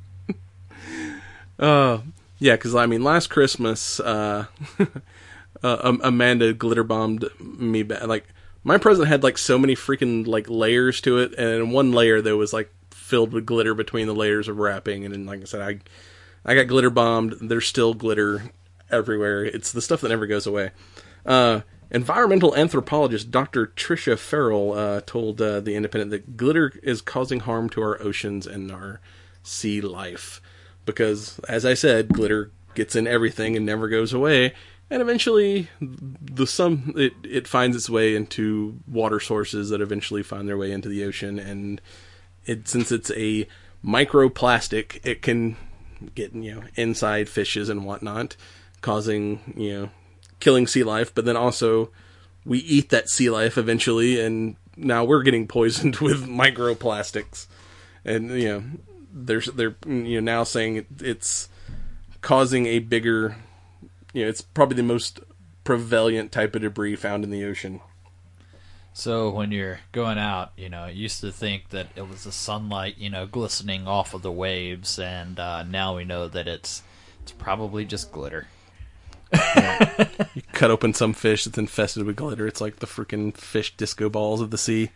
uh, yeah, because, I mean, last Christmas, uh, uh, Amanda glitter bombed me back. Like, my present had, like, so many freaking, like, layers to it, and in one layer there was, like, filled with glitter between the layers of wrapping, and then, like I said, I, I got glitter bombed. There's still glitter everywhere. It's the stuff that never goes away. Uh... Environmental anthropologist Doctor Tricia Farrell uh, told uh, The Independent that glitter is causing harm to our oceans and our sea life. Because, as I said, glitter gets in everything and never goes away. And eventually, the some it, it finds its way into water sources that eventually find their way into the ocean. And it since it's a microplastic, it can get, you know, inside fishes and whatnot, causing, you know, killing sea life, but then also we eat that sea life eventually, and now we're getting poisoned with microplastics. And, you know, there's they're you know now saying it, it's causing a bigger, you know, it's probably the most prevalent type of debris found in the ocean. So when you're going out, you know, you used to think that it was the sunlight, you know, glistening off of the waves, and uh, now we know that it's it's probably just glitter. Yeah. You cut open some fish that's infested with glitter. It's like the freaking fish disco balls of the sea.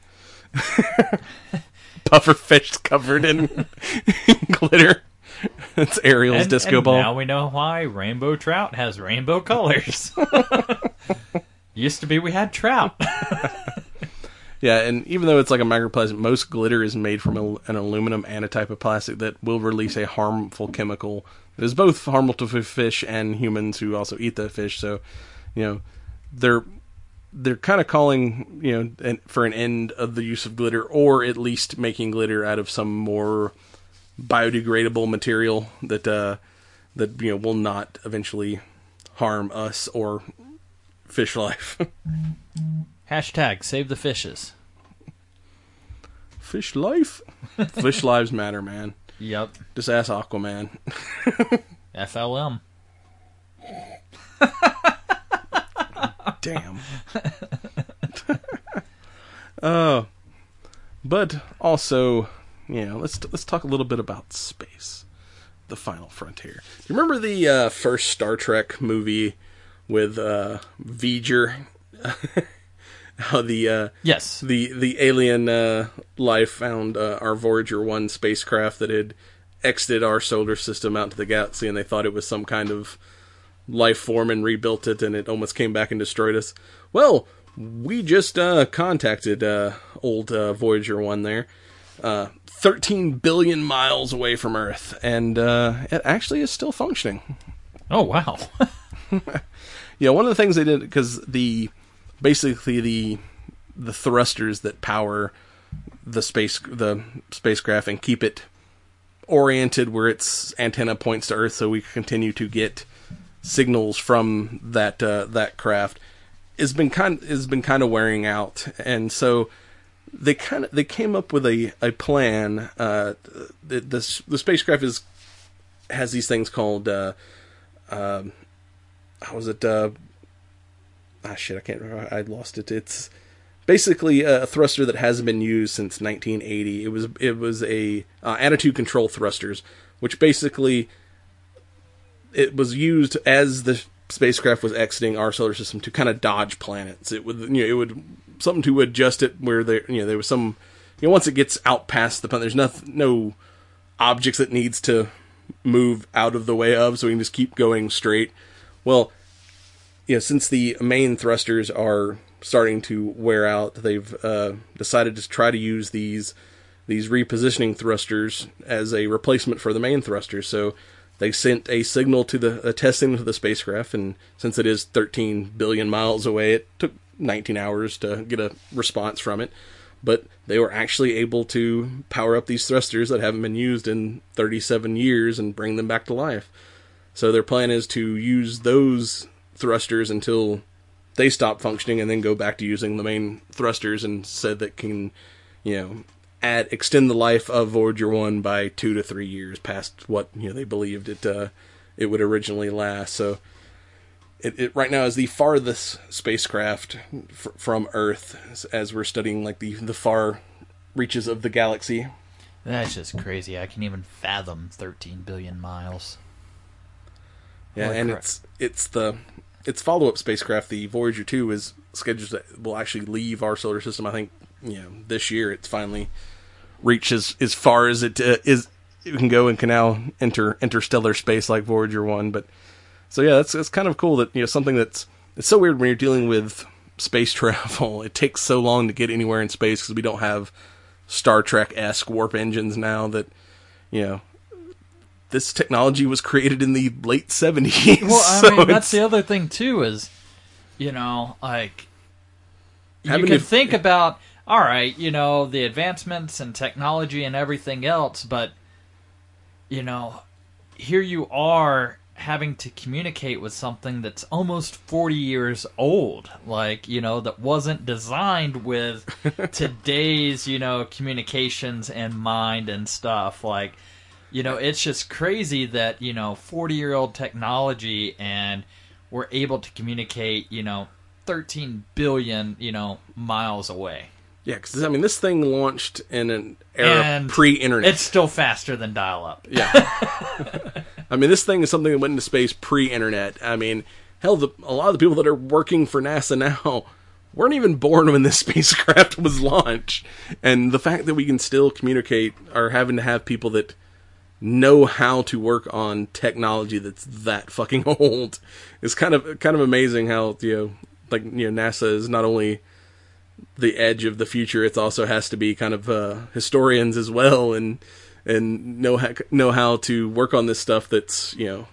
Puffer fish covered in glitter. It's Ariel's and, disco and ball. Now we know why rainbow trout has rainbow colors. Used to be we had trout. Yeah, and even though it's like a microplastic, most glitter is made from a, an aluminum and a type of plastic that will release a harmful chemical that is both harmful to fish and humans who also eat that fish. So, you know, they're they're kind of calling, you know, an, for an end of the use of glitter, or at least making glitter out of some more biodegradable material that uh, that you know will not eventually harm us or fish life. Hashtag save the fishes. Fish life? Fish lives matter, man. Yep. Just ask Aquaman. F L M. Damn. uh, but also, you know, let's let's talk a little bit about space, the final frontier. Do you remember the uh, first Star Trek movie with uh, V'ger? How the uh, yes the the alien uh, life found uh, our Voyager one spacecraft that had exited our solar system out into the galaxy, and they thought it was some kind of life form and rebuilt it, and it almost came back and destroyed us. Well, we just uh, contacted uh, old uh, Voyager one there, uh, thirteen billion miles away from Earth, and uh, it actually is still functioning. Oh, wow. Yeah, one of the things they did, because the basically the the thrusters that power the space the spacecraft and keep it oriented where its antenna points to Earth, so we continue to get signals from that uh, that craft, has been kind has been kind of wearing out, and so they kind of they came up with a a plan. Uh, the, the the spacecraft is has these things called. Uh, um, how was it? Uh, ah, shit, I can't remember. I lost it. It's basically a thruster that hasn't been used since nineteen eighty. It was it was a uh, attitude control thrusters, which basically it was used as the spacecraft was exiting our solar system to kind of dodge planets. It would, you know, it would something to adjust it where there, you know, there was some, you know, once it gets out past the planet, there's nothing, no objects it needs to move out of the way of, so we can just keep going straight. Well, you know, since the main thrusters are starting to wear out, they've uh, decided to try to use these these repositioning thrusters as a replacement for the main thrusters. So they sent a signal to the a testing to the spacecraft, and since it is thirteen billion miles away, it took nineteen hours to get a response from it. But they were actually able to power up these thrusters that haven't been used in thirty-seven years and bring them back to life. So their plan is to use those thrusters until they stop functioning, and then go back to using the main thrusters, and said that can, you know, add extend the life of Voyager one by two to three years past what, you know, they believed it uh, it would originally last. So it, it right now is the farthest spacecraft f- from Earth, as, as we're studying like the the far reaches of the galaxy. That's just crazy. I can't even fathom thirteen billion miles. Yeah, Holy and crap. it's it's the its follow-up spacecraft, the Voyager two, is scheduled to will actually leave our solar system. I think, you know, this year it's finally reached as, as far as it uh, is it can go, and can now enter interstellar space like Voyager one. But so yeah, that's it's kind of cool that, you know, something that's it's so weird when you're dealing with space travel. It takes so long to get anywhere in space because we don't have Star Trek-esque warp engines now. That, you know, this technology was created in the late seventies. Well, I so mean, that's it's- the other thing, too, is, you know, like, you Having can to- think about, all right, you know, the advancements and technology and everything else, but, you know, here you are having to communicate with something that's almost forty years old, like, you know, that wasn't designed with today's, you know, communications in mind and stuff. Like, you know, it's just crazy that, you know, forty-year-old technology, and we're able to communicate, you know, thirteen billion, you know, miles away. Yeah, because, I mean, this thing launched in an era And pre-internet. It's still faster than dial-up. Yeah. I mean, this thing is something that went into space pre-internet. I mean, hell, the, a lot of the people that are working for NASA now weren't even born when this spacecraft was launched. And the fact that we can still communicate, or having to have people that know how to work on technology that's that fucking old, is kind of kind of amazing. How, you know, like, you know, NASA is not only the edge of the future, it also has to be kind of uh, historians as well, and and know how, know how to work on this stuff that's, you know,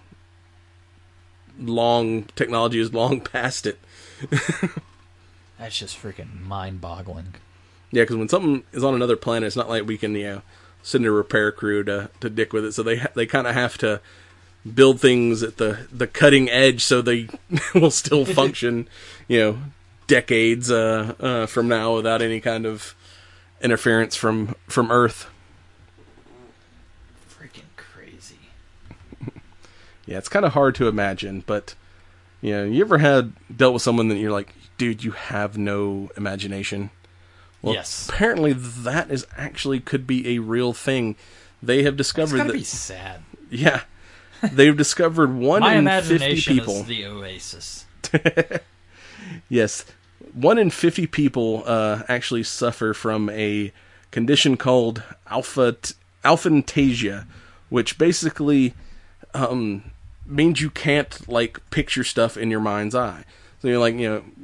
long technology is long past it. That's just freaking mind-boggling. Yeah, because when something is on another planet, it's not like we can, you know, send a repair crew to to dick with it. So they ha- they kind of have to build things at the the cutting edge so they will still function, you know, decades uh, uh, from now without any kind of interference from from Earth. Freaking crazy. Yeah, it's kind of hard to imagine, but, you know, you ever had dealt with someone that you're like, dude, you have no imagination? Well, Yes. apparently that is actually could be a real thing. They have It's discovered gotta that. be sad. Yeah, they've discovered one My in fifty imagination people. is the oasis. Yes, one in fifty people uh, actually suffer from a condition called alpha alphantasia, which basically um, means you can't, like, picture stuff in your mind's eye. So you're like, you know,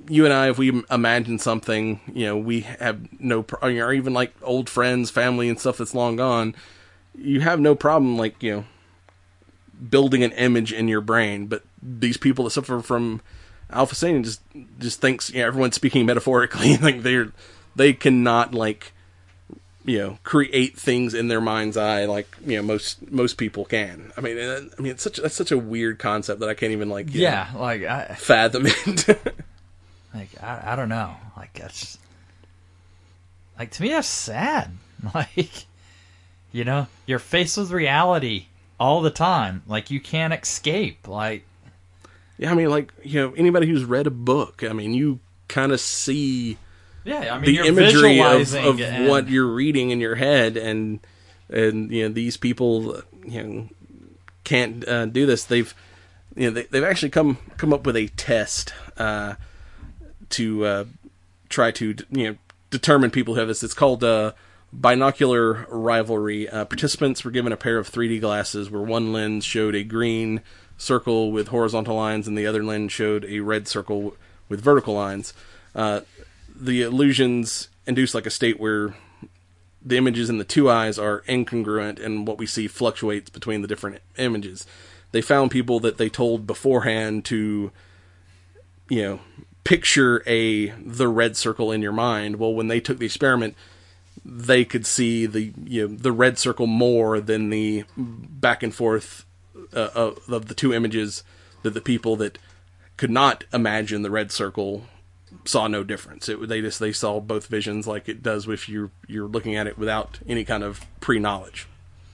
you and I, if we imagine something, you know, we have no, pro- or even like old friends, family, and stuff that's long gone, you have no problem, like, you know, building an image in your brain. But these people that suffer from alphysania just just thinks, yeah, everyone's speaking metaphorically, like they're they cannot like, you know, create things in their mind's eye like, you know, most most people can. I mean, I mean, it's such that's such a weird concept that I can't even like, you yeah, know, like I, fathom it. like I, I don't know, like that's like to me that's sad. Like, you know, you're faced with reality all the time. Like you can't escape. Like, yeah, I mean, like, you know, anybody who's read a book, I mean, you kind of see. Yeah, I mean, the you're imagery of, visualizing of and... what you're reading in your head, and and you know these people, you know, can't uh, do this. They've you know they, they've actually come come up with a test uh, to uh, try to you know determine people who have this. It's called uh, binocular rivalry. Uh, participants were given a pair of three D glasses where one lens showed a green circle with horizontal lines, and the other lens showed a red circle with vertical lines. Uh, the illusions induce like a state where the images in the two eyes are incongruent, and what we see fluctuates between the different images. They found people that they told beforehand to, you know, picture a the red circle in your mind. Well, when they took the experiment, they could see the you know the red circle more than the back and forth uh, of, of the two images. That the people that could not imagine the red circle saw no difference. It, they just they saw both visions like it does if you're you're looking at it without any kind of pre-knowledge.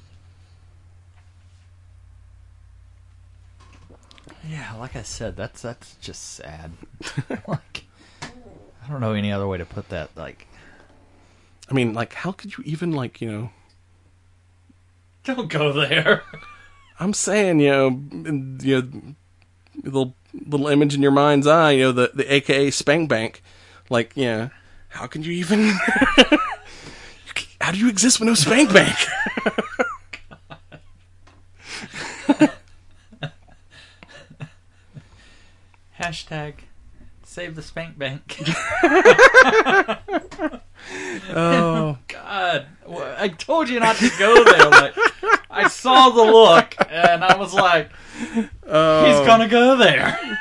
Yeah, like I said, that's that's just sad. Like, I don't know any other way to put that. Like, I mean, like, how could you even like you know? Don't go there. I'm saying, you know, you know, little little image in your mind's eye, you know, the the A K A Spank Bank, like, you know, how can you even? How do you exist with no Spank Bank? Hashtag save the Spank Bank. Oh God, I told you not to go there. Like, I saw the look, and I was like, oh. he's gonna go there.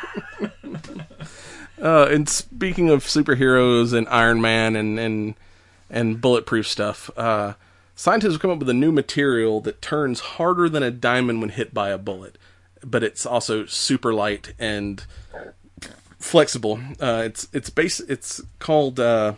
Uh, and speaking of superheroes and Iron Man and and, and bulletproof stuff, uh, scientists have come up with a new material that turns harder than a diamond when hit by a bullet, but it's also super light and flexible. Uh, it's it's base. It's called uh,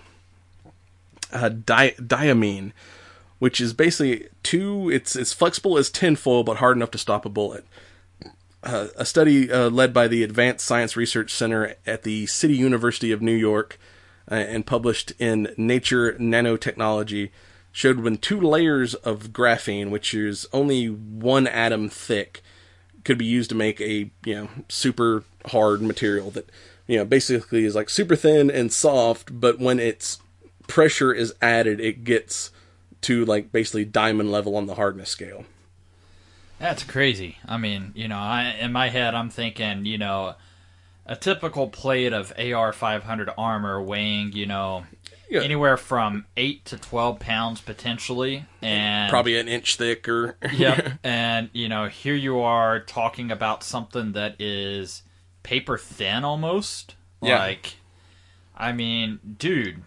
uh, di- diamine, which is basically two. It's as flexible as tinfoil, but hard enough to stop a bullet. Uh, a study uh, led by the Advanced Science Research Center at the City University of New York uh, and published in Nature Nanotechnology showed when two layers of graphene, which is only one atom thick, could be used to make a you know super hard material that you know basically is like super thin and soft, but when its pressure is added, it gets to like basically diamond level on the hardness scale. That's crazy. I mean, you know, I, in my head, I'm thinking, you know, a typical plate of A R five hundred armor weighing, you know, yeah. anywhere from eight to twelve pounds potentially, and probably an inch thick or yep. And you know, here you are talking about something that is paper thin almost. Yeah. Like, I mean, dude,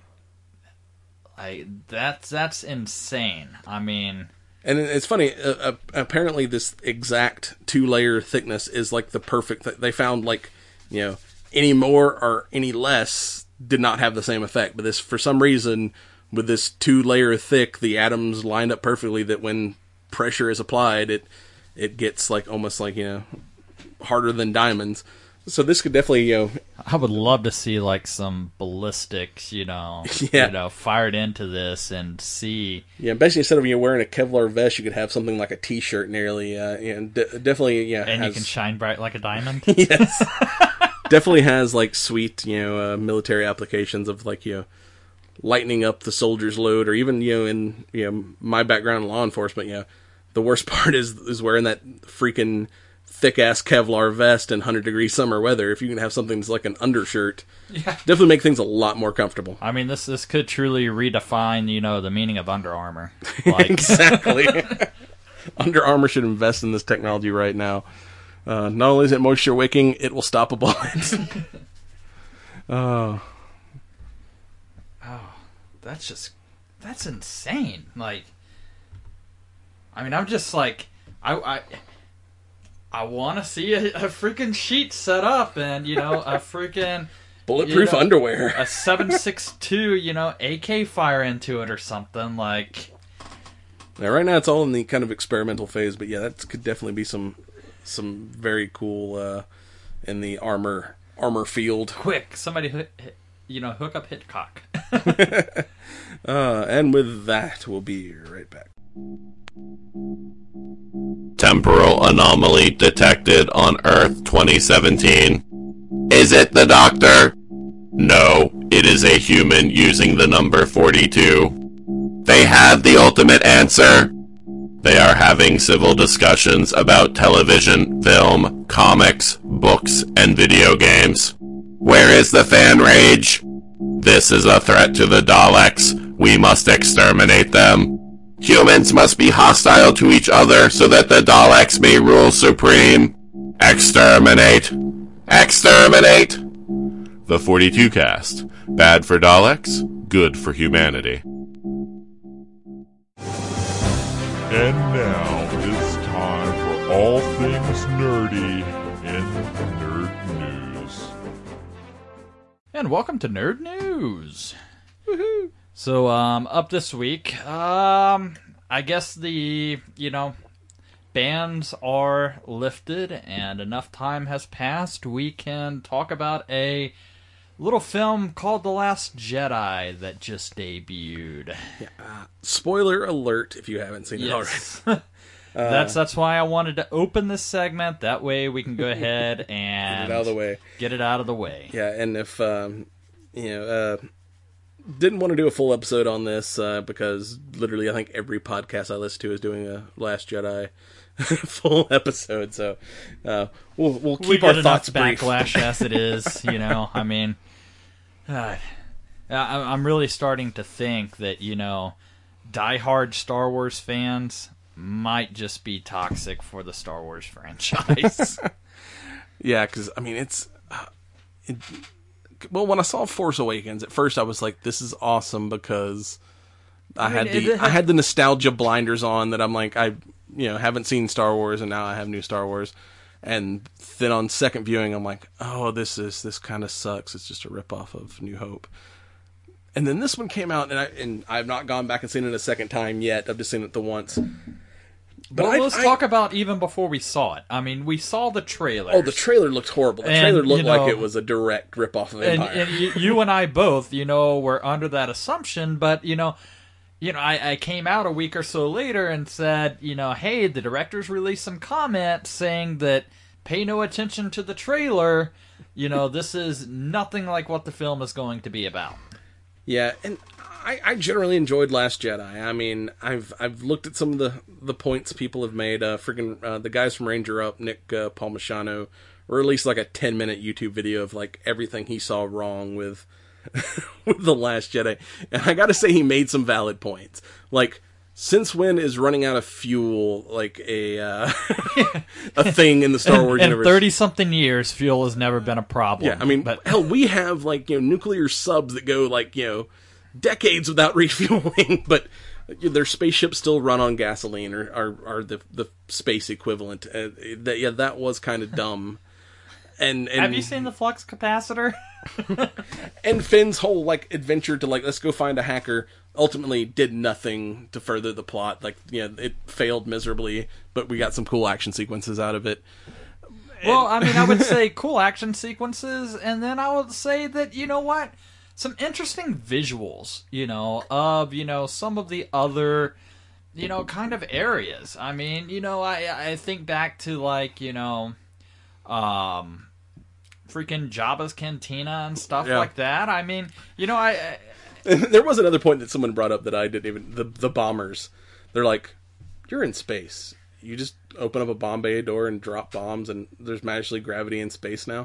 I that's that's insane. I mean. And it's funny, uh, apparently this exact two-layer thickness is like the perfect... Th- they found like, you know, any more or any less did not have the same effect. But this, for some reason, with this two-layer thick, the atoms lined up perfectly that when pressure is applied, it it gets like almost like, you know, harder than diamonds. So this could definitely, you know... I would love to see, like, some ballistics, you know, yeah. you know, fired into this and see... Yeah, basically instead of you wearing a Kevlar vest, you could have something like a T-shirt nearly, uh, you know, d- definitely, yeah. And has... you can shine bright like a diamond? Yes. Definitely has, like, sweet, you know, uh, military applications of, like, you know, lightening up the soldier's load, or even, you know, in, you know, my background in law enforcement, you know, the worst part is, is wearing that freaking thick-ass Kevlar vest and one hundred degree summer weather. If you can have something that's like an undershirt, Yeah. definitely make things a lot more comfortable. I mean, this this could truly redefine, you know, the meaning of Under Armour. Like, Exactly. Under Armour should invest in this technology right now. Uh, not only is it moisture wicking, it will stop a bullet. Oh. oh, that's just, that's insane. Like, I mean, I'm just like, I, I, I want to see a, a freaking sheet set up and, you know, a freaking... Bulletproof you know, underwear. A seven six two, you know, A K fire into it or something, like... Now, right now it's all in the kind of experimental phase, but yeah, that could definitely be some some very cool uh, in the armor armor field. Quick, somebody, hit, hit, you know, hook up Hitchcock. uh, and with that, we'll be right back. Temporal anomaly detected on Earth twenty seventeen. Is it the Doctor? No, it is a human using the number forty-two. They have the ultimate answer. They are having civil discussions about television, film, comics, books, and video games. Where is the fan rage? This is a threat to the Daleks. We must exterminate them. Humans must be hostile to each other so that the Daleks may rule supreme. Exterminate. Exterminate! The forty-two cast. Bad for Daleks, good for humanity. And now it's time for all things nerdy in Nerd News. And welcome to Nerd News. Woohoo! So, um, up this week, um, I guess the, you know, bans are lifted and enough time has passed. We can talk about a little film called The Last Jedi that just debuted. Yeah, uh, spoiler alert if you haven't seen it Yes. already. that's that's why I wanted to open this segment. That way we can go ahead and Get it out of the way. Get it out of the way. Yeah, and if, um, you know, uh, didn't want to do a full episode on this uh, because literally I think every podcast I listen to is doing a Last Jedi full episode, so uh, we'll we'll keep we our get enough thoughts brief. backlash as it is, you know. I mean, uh, I, I'm really starting to think that, you know, diehard Star Wars fans might just be toxic for the Star Wars franchise. Yeah, because I mean it's uh, it, well, when I saw Force Awakens, at first I was like, "This is awesome," because I, I mean, had the it, it, I had the nostalgia blinders on that I'm like I. you know, haven't seen Star Wars, and now I have new Star Wars. And then on second viewing, I'm like, oh, this is this kind of sucks. It's just a ripoff of New Hope. And then this one came out, and I and I've not gone back and seen it a second time yet. I've just seen it the once. But well, I, let's I, talk about even before we saw it. I mean, we saw the trailer. Oh, the trailer looked horrible. The and, trailer looked you know, like it was a direct ripoff of Empire. And, and you, you and I both, you know, were under that assumption. But, you know, you know, I, I came out a week or so later and said, you know, hey, the directors released some comments saying that pay no attention to the trailer. You know, this is nothing like what the film is going to be about. Yeah, and I, I generally enjoyed Last Jedi. I mean, I've I've looked at some of the, the points people have made. Uh, freaking uh, the guys from Ranger Up, Nick uh, Palmisano, released like a ten minute YouTube video of like everything he saw wrong with with the Last Jedi, and I got to say he made some valid points. Like, since when is running out of fuel like a uh, a thing in the Star Wars in, universe? In thirty something years, fuel has never been a problem. Yeah, I mean, but... hell, we have like you know nuclear subs that go like you know decades without refueling, but their spaceships still run on gasoline or are are the the space equivalent. Uh, that yeah, that was kind of dumb. And, and have you seen the flux capacitor? And Finn's whole like adventure to like let's go find a hacker ultimately did nothing to further the plot. Like, you know, it failed miserably, but we got some cool action sequences out of it. Well, I mean, I would say cool action sequences, and then I would say that, you know what? Some interesting visuals, you know, of, you know, some of the other, you know, kind of areas. I mean, you know, I I think back to, like, you know, um, freaking Jabba's Cantina and stuff yeah. like that. I mean, you know, I... I there was another point that someone brought up that I didn't even... The, the bombers. They're like, you're in space. you just open up a bomb bay door and drop bombs, and there's magically gravity in space now.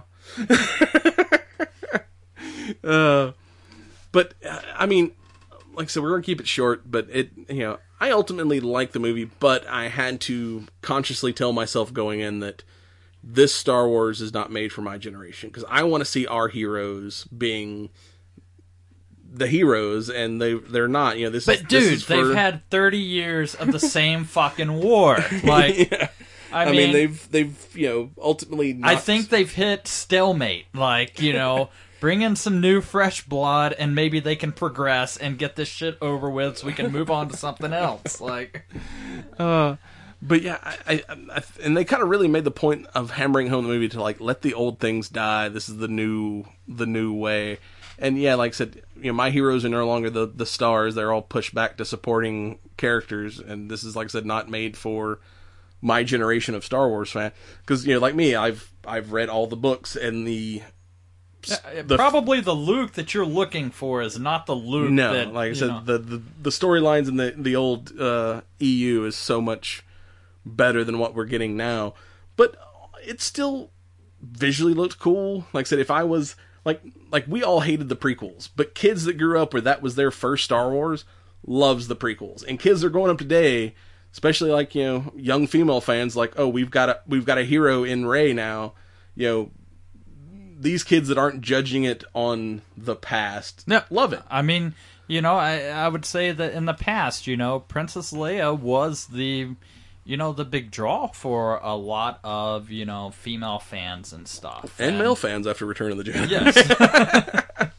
uh, but I mean, like I said, we're gonna keep it short. But it, you know, I ultimately liked the movie, but I had to consciously tell myself going in that this Star Wars is not made for my generation, because I want to see our heroes being the heroes, and they they're not. You know, this. But is, dude, this is for... they've had thirty years of the same fucking war. Like, yeah. I, I mean, mean, they've they've you know ultimately. Not... I think they've hit stalemate. Like, you know, bring in some new fresh blood, and maybe they can progress and get this shit over with, so we can move on to something else. Like, uh, but yeah, I, I, I and they kind of really made the point of hammering home the movie to like let the old things die. This is the new the new way. And yeah, like I said, you know, my heroes are no longer the, the stars. They're all pushed back to supporting characters. And this is, like I said, not made for my generation of Star Wars fan. Because, you know, like me, I've I've read all the books and the... the Probably the Luke that you're looking for is not the Luke no, that... like I said, know. the, the, the storylines in the, the old uh, E U is so much better than what we're getting now. But it still visually looks cool. Like I said, if I was... Like, like we all hated the prequels, but kids that grew up where that was their first Star Wars loves the prequels, and kids that are growing up today, especially like you know young female fans, like oh we've got a we've got a hero in Rey now, you know these kids that aren't judging it on the past, no, love it. I mean, you know, I I would say that in the past, you know, Princess Leia was the you know, the big draw for a lot of, you know, female fans and stuff. And, and male fans after Return of the Jedi. Yes.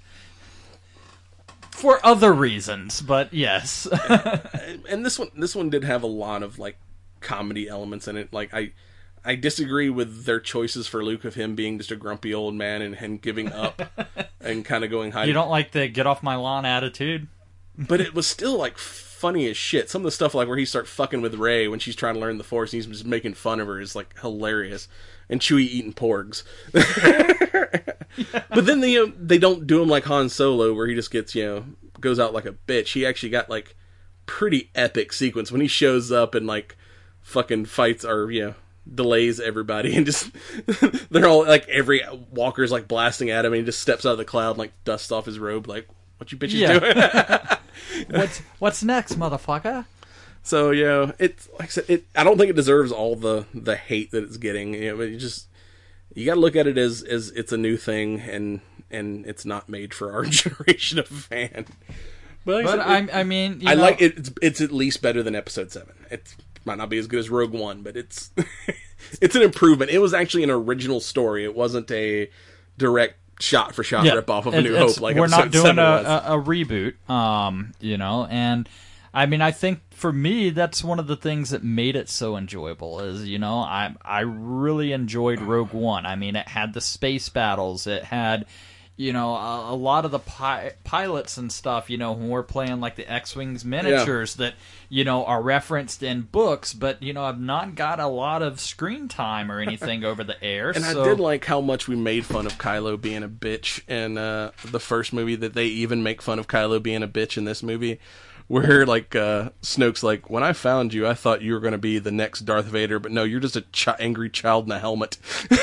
For other reasons, but yes. and, and this one this one did have a lot of, like, comedy elements in it. Like, I I disagree with their choices for Luke of him being just a grumpy old man and him giving up and kind of going high. You don't like the get off my lawn attitude? But it was still, like, funny as shit. Some of the stuff like where he starts fucking with Rey when she's trying to learn the Force and he's just making fun of her is like hilarious. And Chewie eating porgs. Yeah. But then they, uh, they don't do him like Han Solo where he just gets, you know, goes out like a bitch. He actually got like pretty epic sequence when he shows up and like fucking fights or, you know, delays everybody and just they're all like every walker's like blasting at him and he just steps out of the cloud and like dusts off his robe like what you bitches yeah. doing? What's what's next, motherfucker? So you know, it's like I said, it. I don't think it deserves all the, the hate that it's getting. You know, you just you got to look at it as as it's a new thing, and and it's not made for our generation of fan. But, like but I, said, I, I mean, you I know, like it. It's, it's at least better than Episode Seven. It might not be as good as Rogue One, but it's it's an improvement. It was actually an original story. It wasn't a direct shot for shot yeah, rip off of A it, New Hope. Like we're not doing a, a, a reboot, um, you know. And I mean, I think for me, that's one of the things that made it so enjoyable. Is you know, I I really enjoyed Rogue One. I mean, it had the space battles. It had, you know, a, a lot of the pi- pilots and stuff. You know, when we're playing like the X-Wings miniatures yeah. that you know are referenced in books, but you know, I've not got a lot of screen time or anything over the air. And so. I did like how much we made fun of Kylo being a bitch in uh, the first movie. That they even make fun of Kylo being a bitch in this movie. Where, like, uh, Snoke's like, when I found you, I thought you were going to be the next Darth Vader, but no, you're just a ch- angry child in a helmet.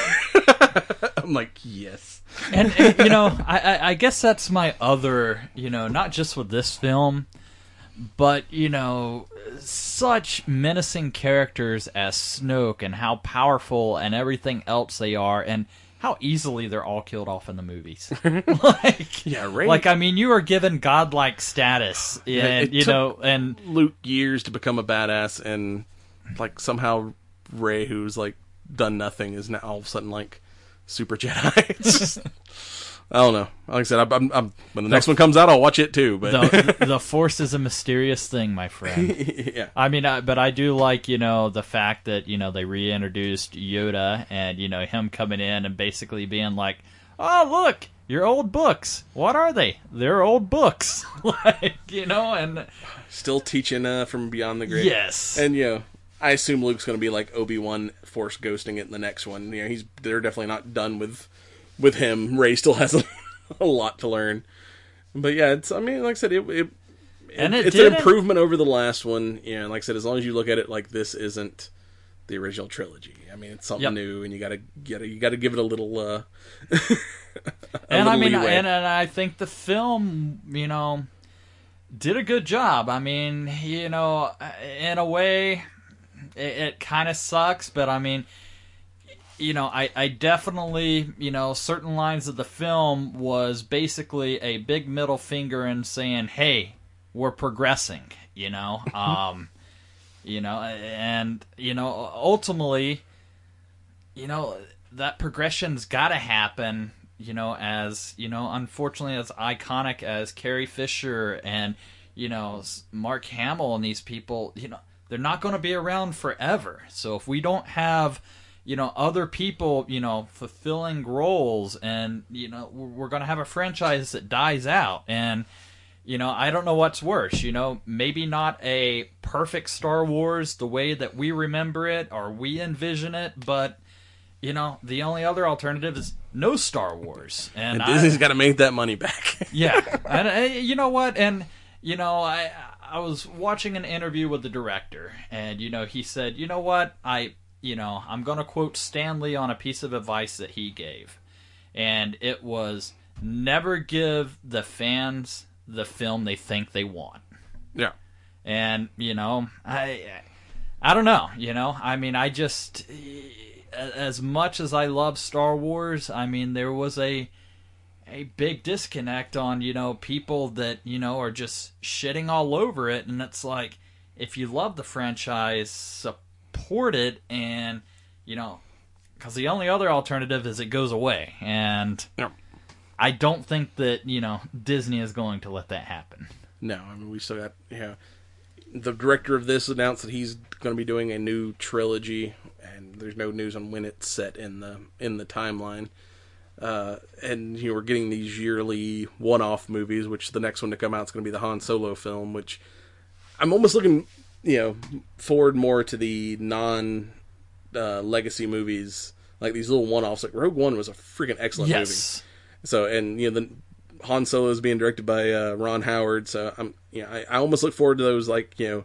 I'm like, yes. And, and you know, I, I, I guess that's my other, you know, not just with this film, but, you know, such menacing characters as Snoke and how powerful and everything else they are, and how easily they're all killed off in the movies. like, yeah, right. Like, I mean, you are given godlike status, and you know, and Luke years to become a badass, and like somehow Rey, who's like done nothing, is now all of a sudden like super Jedi. It's just, I don't know. Like I said, I'm, I'm, I'm, when the next the, one comes out, I'll watch it too. But the, the Force is a mysterious thing, my friend. Yeah. I mean, I, but I do like, you know, the fact that, you know, they reintroduced Yoda and, you know, him coming in and basically being like, oh, look, your old books. What are they? They're old books. Like, you know, and... Still teaching uh, from Beyond the Grave. Yes. And, you know, I assume Luke's going to be like Obi-Wan Force ghosting it in the next one. You know, he's they're definitely not done with... with him. Rey still has a, a lot to learn, but yeah, it's. I mean, like I said, it, it, and it it's didn't... an improvement over the last one. Yeah, and like I said, as long as you look at it like this isn't the original trilogy. I mean, it's something Yep. new, and you gotta gotta you gotta give it a little. Uh, a and I little mean, leeway. and, and I think the film, you know, did a good job. I mean, you know, in a way, it, it kind of sucks, but I mean, you know, I, I definitely, you know, certain lines of the film was basically a big middle finger and saying, hey, we're progressing, you know, um, you know, and, you know, ultimately, you know, that progression's got to happen, you know, as, you know, unfortunately as iconic as Carrie Fisher and, you know, Mark Hamill and these people, you know, they're not going to be around forever. So if we don't have, you know, other people, you know, fulfilling roles, and, you know, we're going to have a franchise that dies out. And, you know, I don't know what's worse, you know, maybe not a perfect Star Wars the way that we remember it or we envision it, but, you know, the only other alternative is no Star Wars. And, and Disney's I, got to make that money back. yeah. And uh, you know what? And, you know, I I was watching an interview with the director, and, you know, he said, you know what, I, you know, I'm going to quote Stan Lee on a piece of advice that he gave. And it was, never give the fans the film they think they want. Yeah. And, you know, I I don't know, you know, I mean, I just, as much as I love Star Wars, I mean, there was a a big disconnect on, you know, people that, you know, are just shitting all over it. And it's like, if you love the franchise, support it, and, you know, because the only other alternative is it goes away. And Yeah. I don't think that, you know, Disney is going to let that happen. No, I mean, we still got, you know, the director of this announced that he's going to be doing a new trilogy, and there's no news on when it's set in the in the timeline. Uh, and, you know, we're getting these yearly one-off movies, which the next one to come out is going to be the Han Solo film, which I'm almost looking, you know, forward more to the non uh, legacy movies, like these little one-offs. Like Rogue One was a freaking excellent movie. Yes. So, and, you know, the Han Solo is being directed by uh, Ron Howard, so I'm, you know, I, I almost look forward to those, like, you know,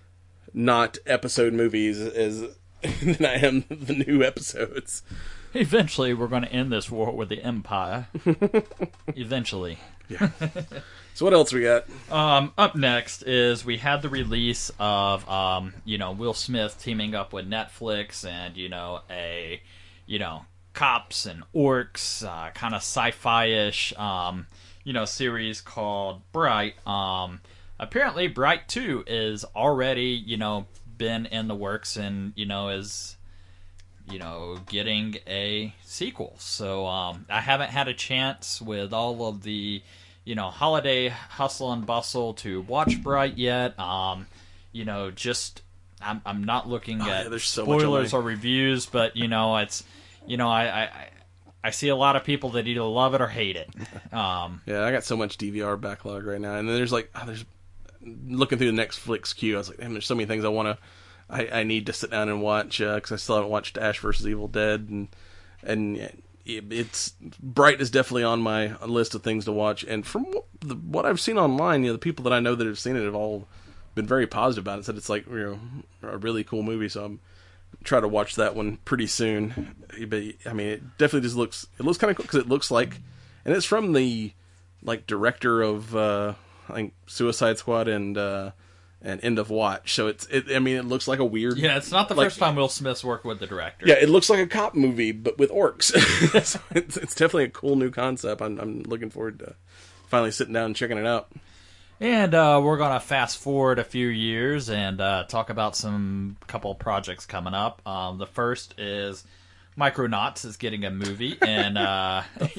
not episode movies as than I am the new episodes. Eventually, we're going to end this war with the Empire. Eventually. Yeah. So what else we got? Um, up next is we had the release of, um, you know, Will Smith teaming up with Netflix and, you know, a, you know, cops and orcs, uh, kind of sci-fi-ish, um, you know, series called Bright. Um, apparently, Bright two is already, you know, been in the works and, you know, is, you know, getting a sequel. So um, I haven't had a chance with all of the, you know, holiday hustle and bustle to watch Bright yet. Um, you know, just I'm I'm not looking Oh, at yeah, there's so much spoilers online. or reviews, but you know, it's you know, I, I I see a lot of people that either love it or hate it. Um, Yeah, I got so much D V R backlog right now, and then there's like, oh, there's looking through the Netflix queue. I was like, damn, there's so many things I want to, I, I need to sit down and watch because uh, I still haven't watched Ash versus Evil Dead, and and it, it's Bright is definitely on my list of things to watch. And from what, the, what I've seen online, you know, the people that I know that have seen it have all been very positive about it. Said it's like, you know, a really cool movie. So I'm try to watch that one pretty soon. But I mean, it definitely just looks it looks kind of cool because it looks like, and it's from the like director of uh, I think Suicide Squad and uh, and End of Watch. So it's it. I mean, it looks like a weird. yeah, it's not the like, first time Will Smith's worked with the director. Yeah, it looks like a cop movie, but with orcs. So it's, it's definitely a cool new concept. I'm, I'm looking forward to finally sitting down and checking it out. And uh, we're going to fast forward a few years and uh, talk about some couple projects coming up. Um, the first is Micronauts is getting a movie in, uh,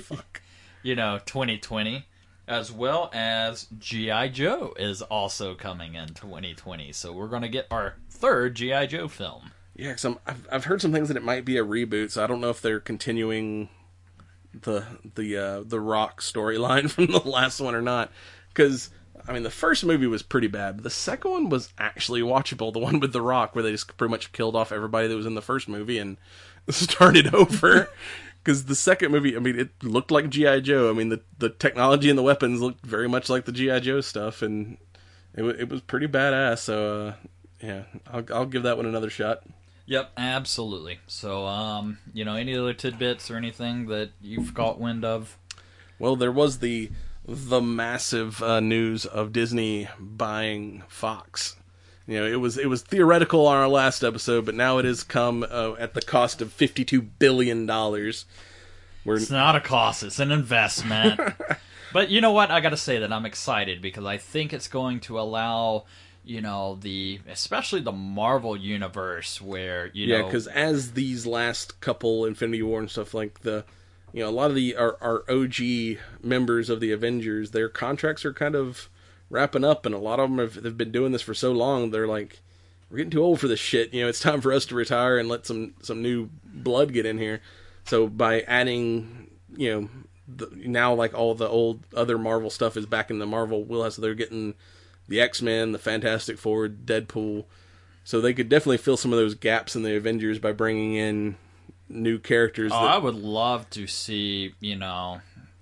you know, twenty twenty, as well as G I. Joe is also coming in twenty twenty. So we're going to get our third G I. Joe film. Yeah, because I've I've heard some things that it might be a reboot, so I don't know if they're continuing the the uh, the Rock storyline from the last one or not. Because I mean, the first movie was pretty bad, but the second one was actually watchable. The one with the Rock, where they just pretty much killed off everybody that was in the first movie and started over. Because the second movie, I mean, it looked like G I. Joe. I mean, the the technology and the weapons looked very much like the G I. Joe stuff, and it w- it was pretty badass. So uh, yeah, I'll I'll give that one another shot. Yep, absolutely. So, um, you know, any other tidbits or anything that you've caught wind of? Well, there was the the massive uh, news of Disney buying Fox. You know, it was it was theoretical on our last episode, but now it has come uh, at the cost of fifty-two billion dollars. We're... It's not a cost, it's an investment. But you know what? I gotta say that I'm excited because I think it's going to allow... You know, the especially the Marvel universe where, you know... Yeah, because as these last couple Infinity War and stuff, like the... You know, a lot of the our, our O G members of the Avengers, their contracts are kind of wrapping up, and a lot of them have, have been doing this for so long, they're like, we're getting too old for this shit. You know, it's time for us to retire and let some, some new blood get in here. So by adding, you know, the, now like all the old other Marvel stuff is back in the Marvel wheelhouse, so they're getting... the X-Men, the Fantastic Four, Deadpool. So they could definitely fill some of those gaps in the Avengers by bringing in new characters. Oh, that... I would love to see, you know,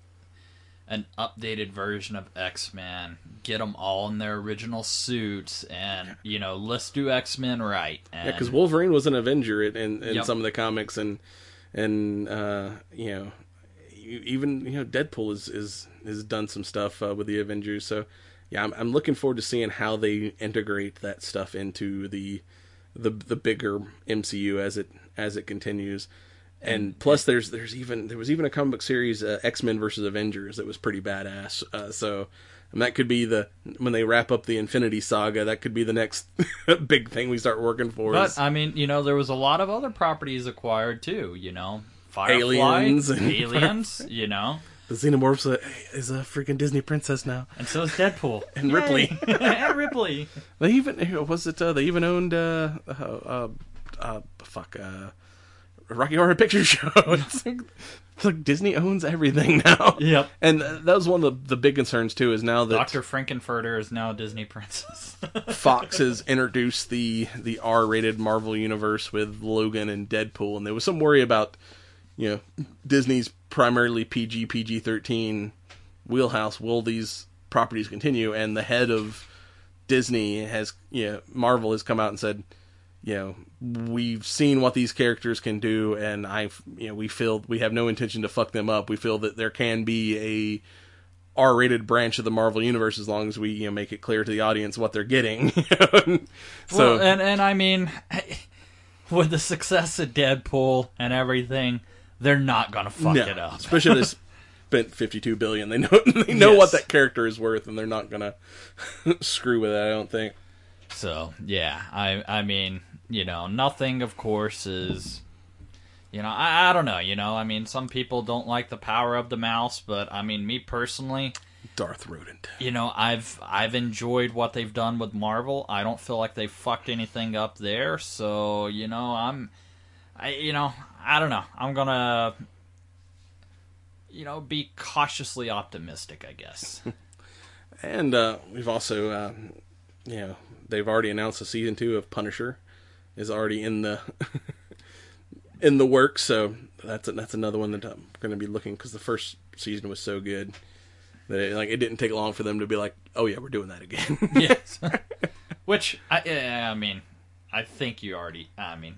an updated version of X-Men. Get them all in their original suits and, you know, let's do X-Men right. And... Yeah, because Wolverine was an Avenger in, in, in Yep. some of the comics, and, and uh, you know, even, you know, Deadpool is, is, has done some stuff uh, with the Avengers, so... Yeah, I'm, I'm looking forward to seeing how they integrate that stuff into the the the bigger M C U as it as it continues. And plus, there's there's even there was even a comic book series, uh, X-Men versus Avengers, that was pretty badass. Uh, so, and that could be the when they wrap up the Infinity Saga, that could be the next big thing we start working for. But is... I mean, you know, there was a lot of other properties acquired too. You know, Firefly, Aliens, aliens. You know. The Xenomorphs is a freaking Disney princess now, and so is Deadpool and Ripley, and Ripley. They even was it? Uh, they even owned uh, uh, uh, uh fuck uh, Rocky Horror Picture Show. It's like, it's like Disney owns everything now. Yep, and that was one of the, the big concerns too. Is now that Doctor Frankenfurter is now a Disney princess. Fox has introduced the the R-rated Marvel universe with Logan and Deadpool, and there was some worry about, you know, Disney's primarily P G, P G thirteen wheelhouse. Will these properties continue? And the head of Disney has, you know, Marvel has come out and said, you know, we've seen what these characters can do, and I, you know, we feel we have no intention to fuck them up. We feel that there can be a R-rated branch of the Marvel universe as long as we, you know, make it clear to the audience what they're getting. So, well, and and I mean, with the success of Deadpool and everything, they're not gonna fuck no, it up. Especially if they spent fifty-two billion dollars. They know they know yes. what that character is worth, and they're not gonna screw with it, I don't think. So yeah, I I mean, you know, nothing, of course, is, you know, I, I don't know, you know, I mean, some people don't like the power of the mouse, but I mean, me personally, Darth Rodent. You know, I've I've enjoyed what they've done with Marvel. I don't feel like they've fucked anything up there, so you know, I'm, I you know. I don't know. I'm gonna, you know, be cautiously optimistic, I guess. And uh, we've also, uh, you know, they've already announced a season two of Punisher is already in the in the works. So that's a, that's another one that I'm going to be looking, because the first season was so good that it, like it didn't take long for them to be like, oh yeah, we're doing that again. Yes. Which I, I mean, I think you already. I mean.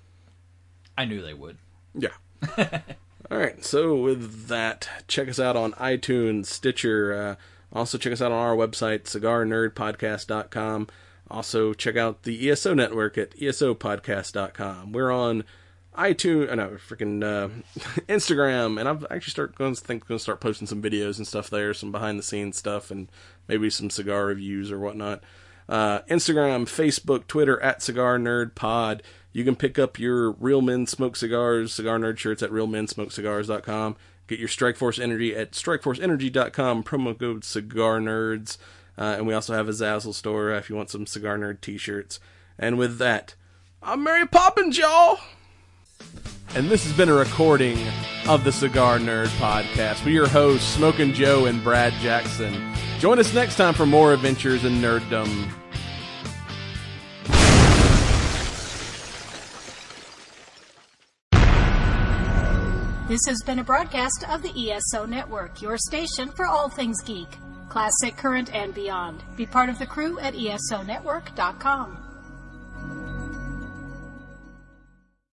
I knew they would. Yeah. All right. So with that, check us out on iTunes, Stitcher. Uh, also check us out on our website, cigar nerd podcast dot com. Also check out the E S O network at E S O podcast dot com. We're on iTunes, uh, no, freaking uh, Instagram, and I've actually start going to think going to start posting some videos and stuff there, some behind the scenes stuff, and maybe some cigar reviews or whatnot. Uh, Instagram, Facebook, Twitter at Cigar Nerd Pod. You can pick up your Real Men Smoke Cigars, Cigar Nerd shirts at real men smoke cigars dot com. Get your Strikeforce Energy at strike force energy dot com. Promo code Cigar Nerds. Uh, and we also have a Zazzle store uh, if you want some Cigar Nerd t-shirts. And with that, I'm Mary Poppins, y'all! And this has been a recording of the Cigar Nerd Podcast with your hosts, Smokin' Joe and Brad Jackson. Join us next time for more adventures in nerddom. This has been a broadcast of the E S O Network, your station for all things geek, classic, current, and beyond. Be part of the crew at E S O network dot com.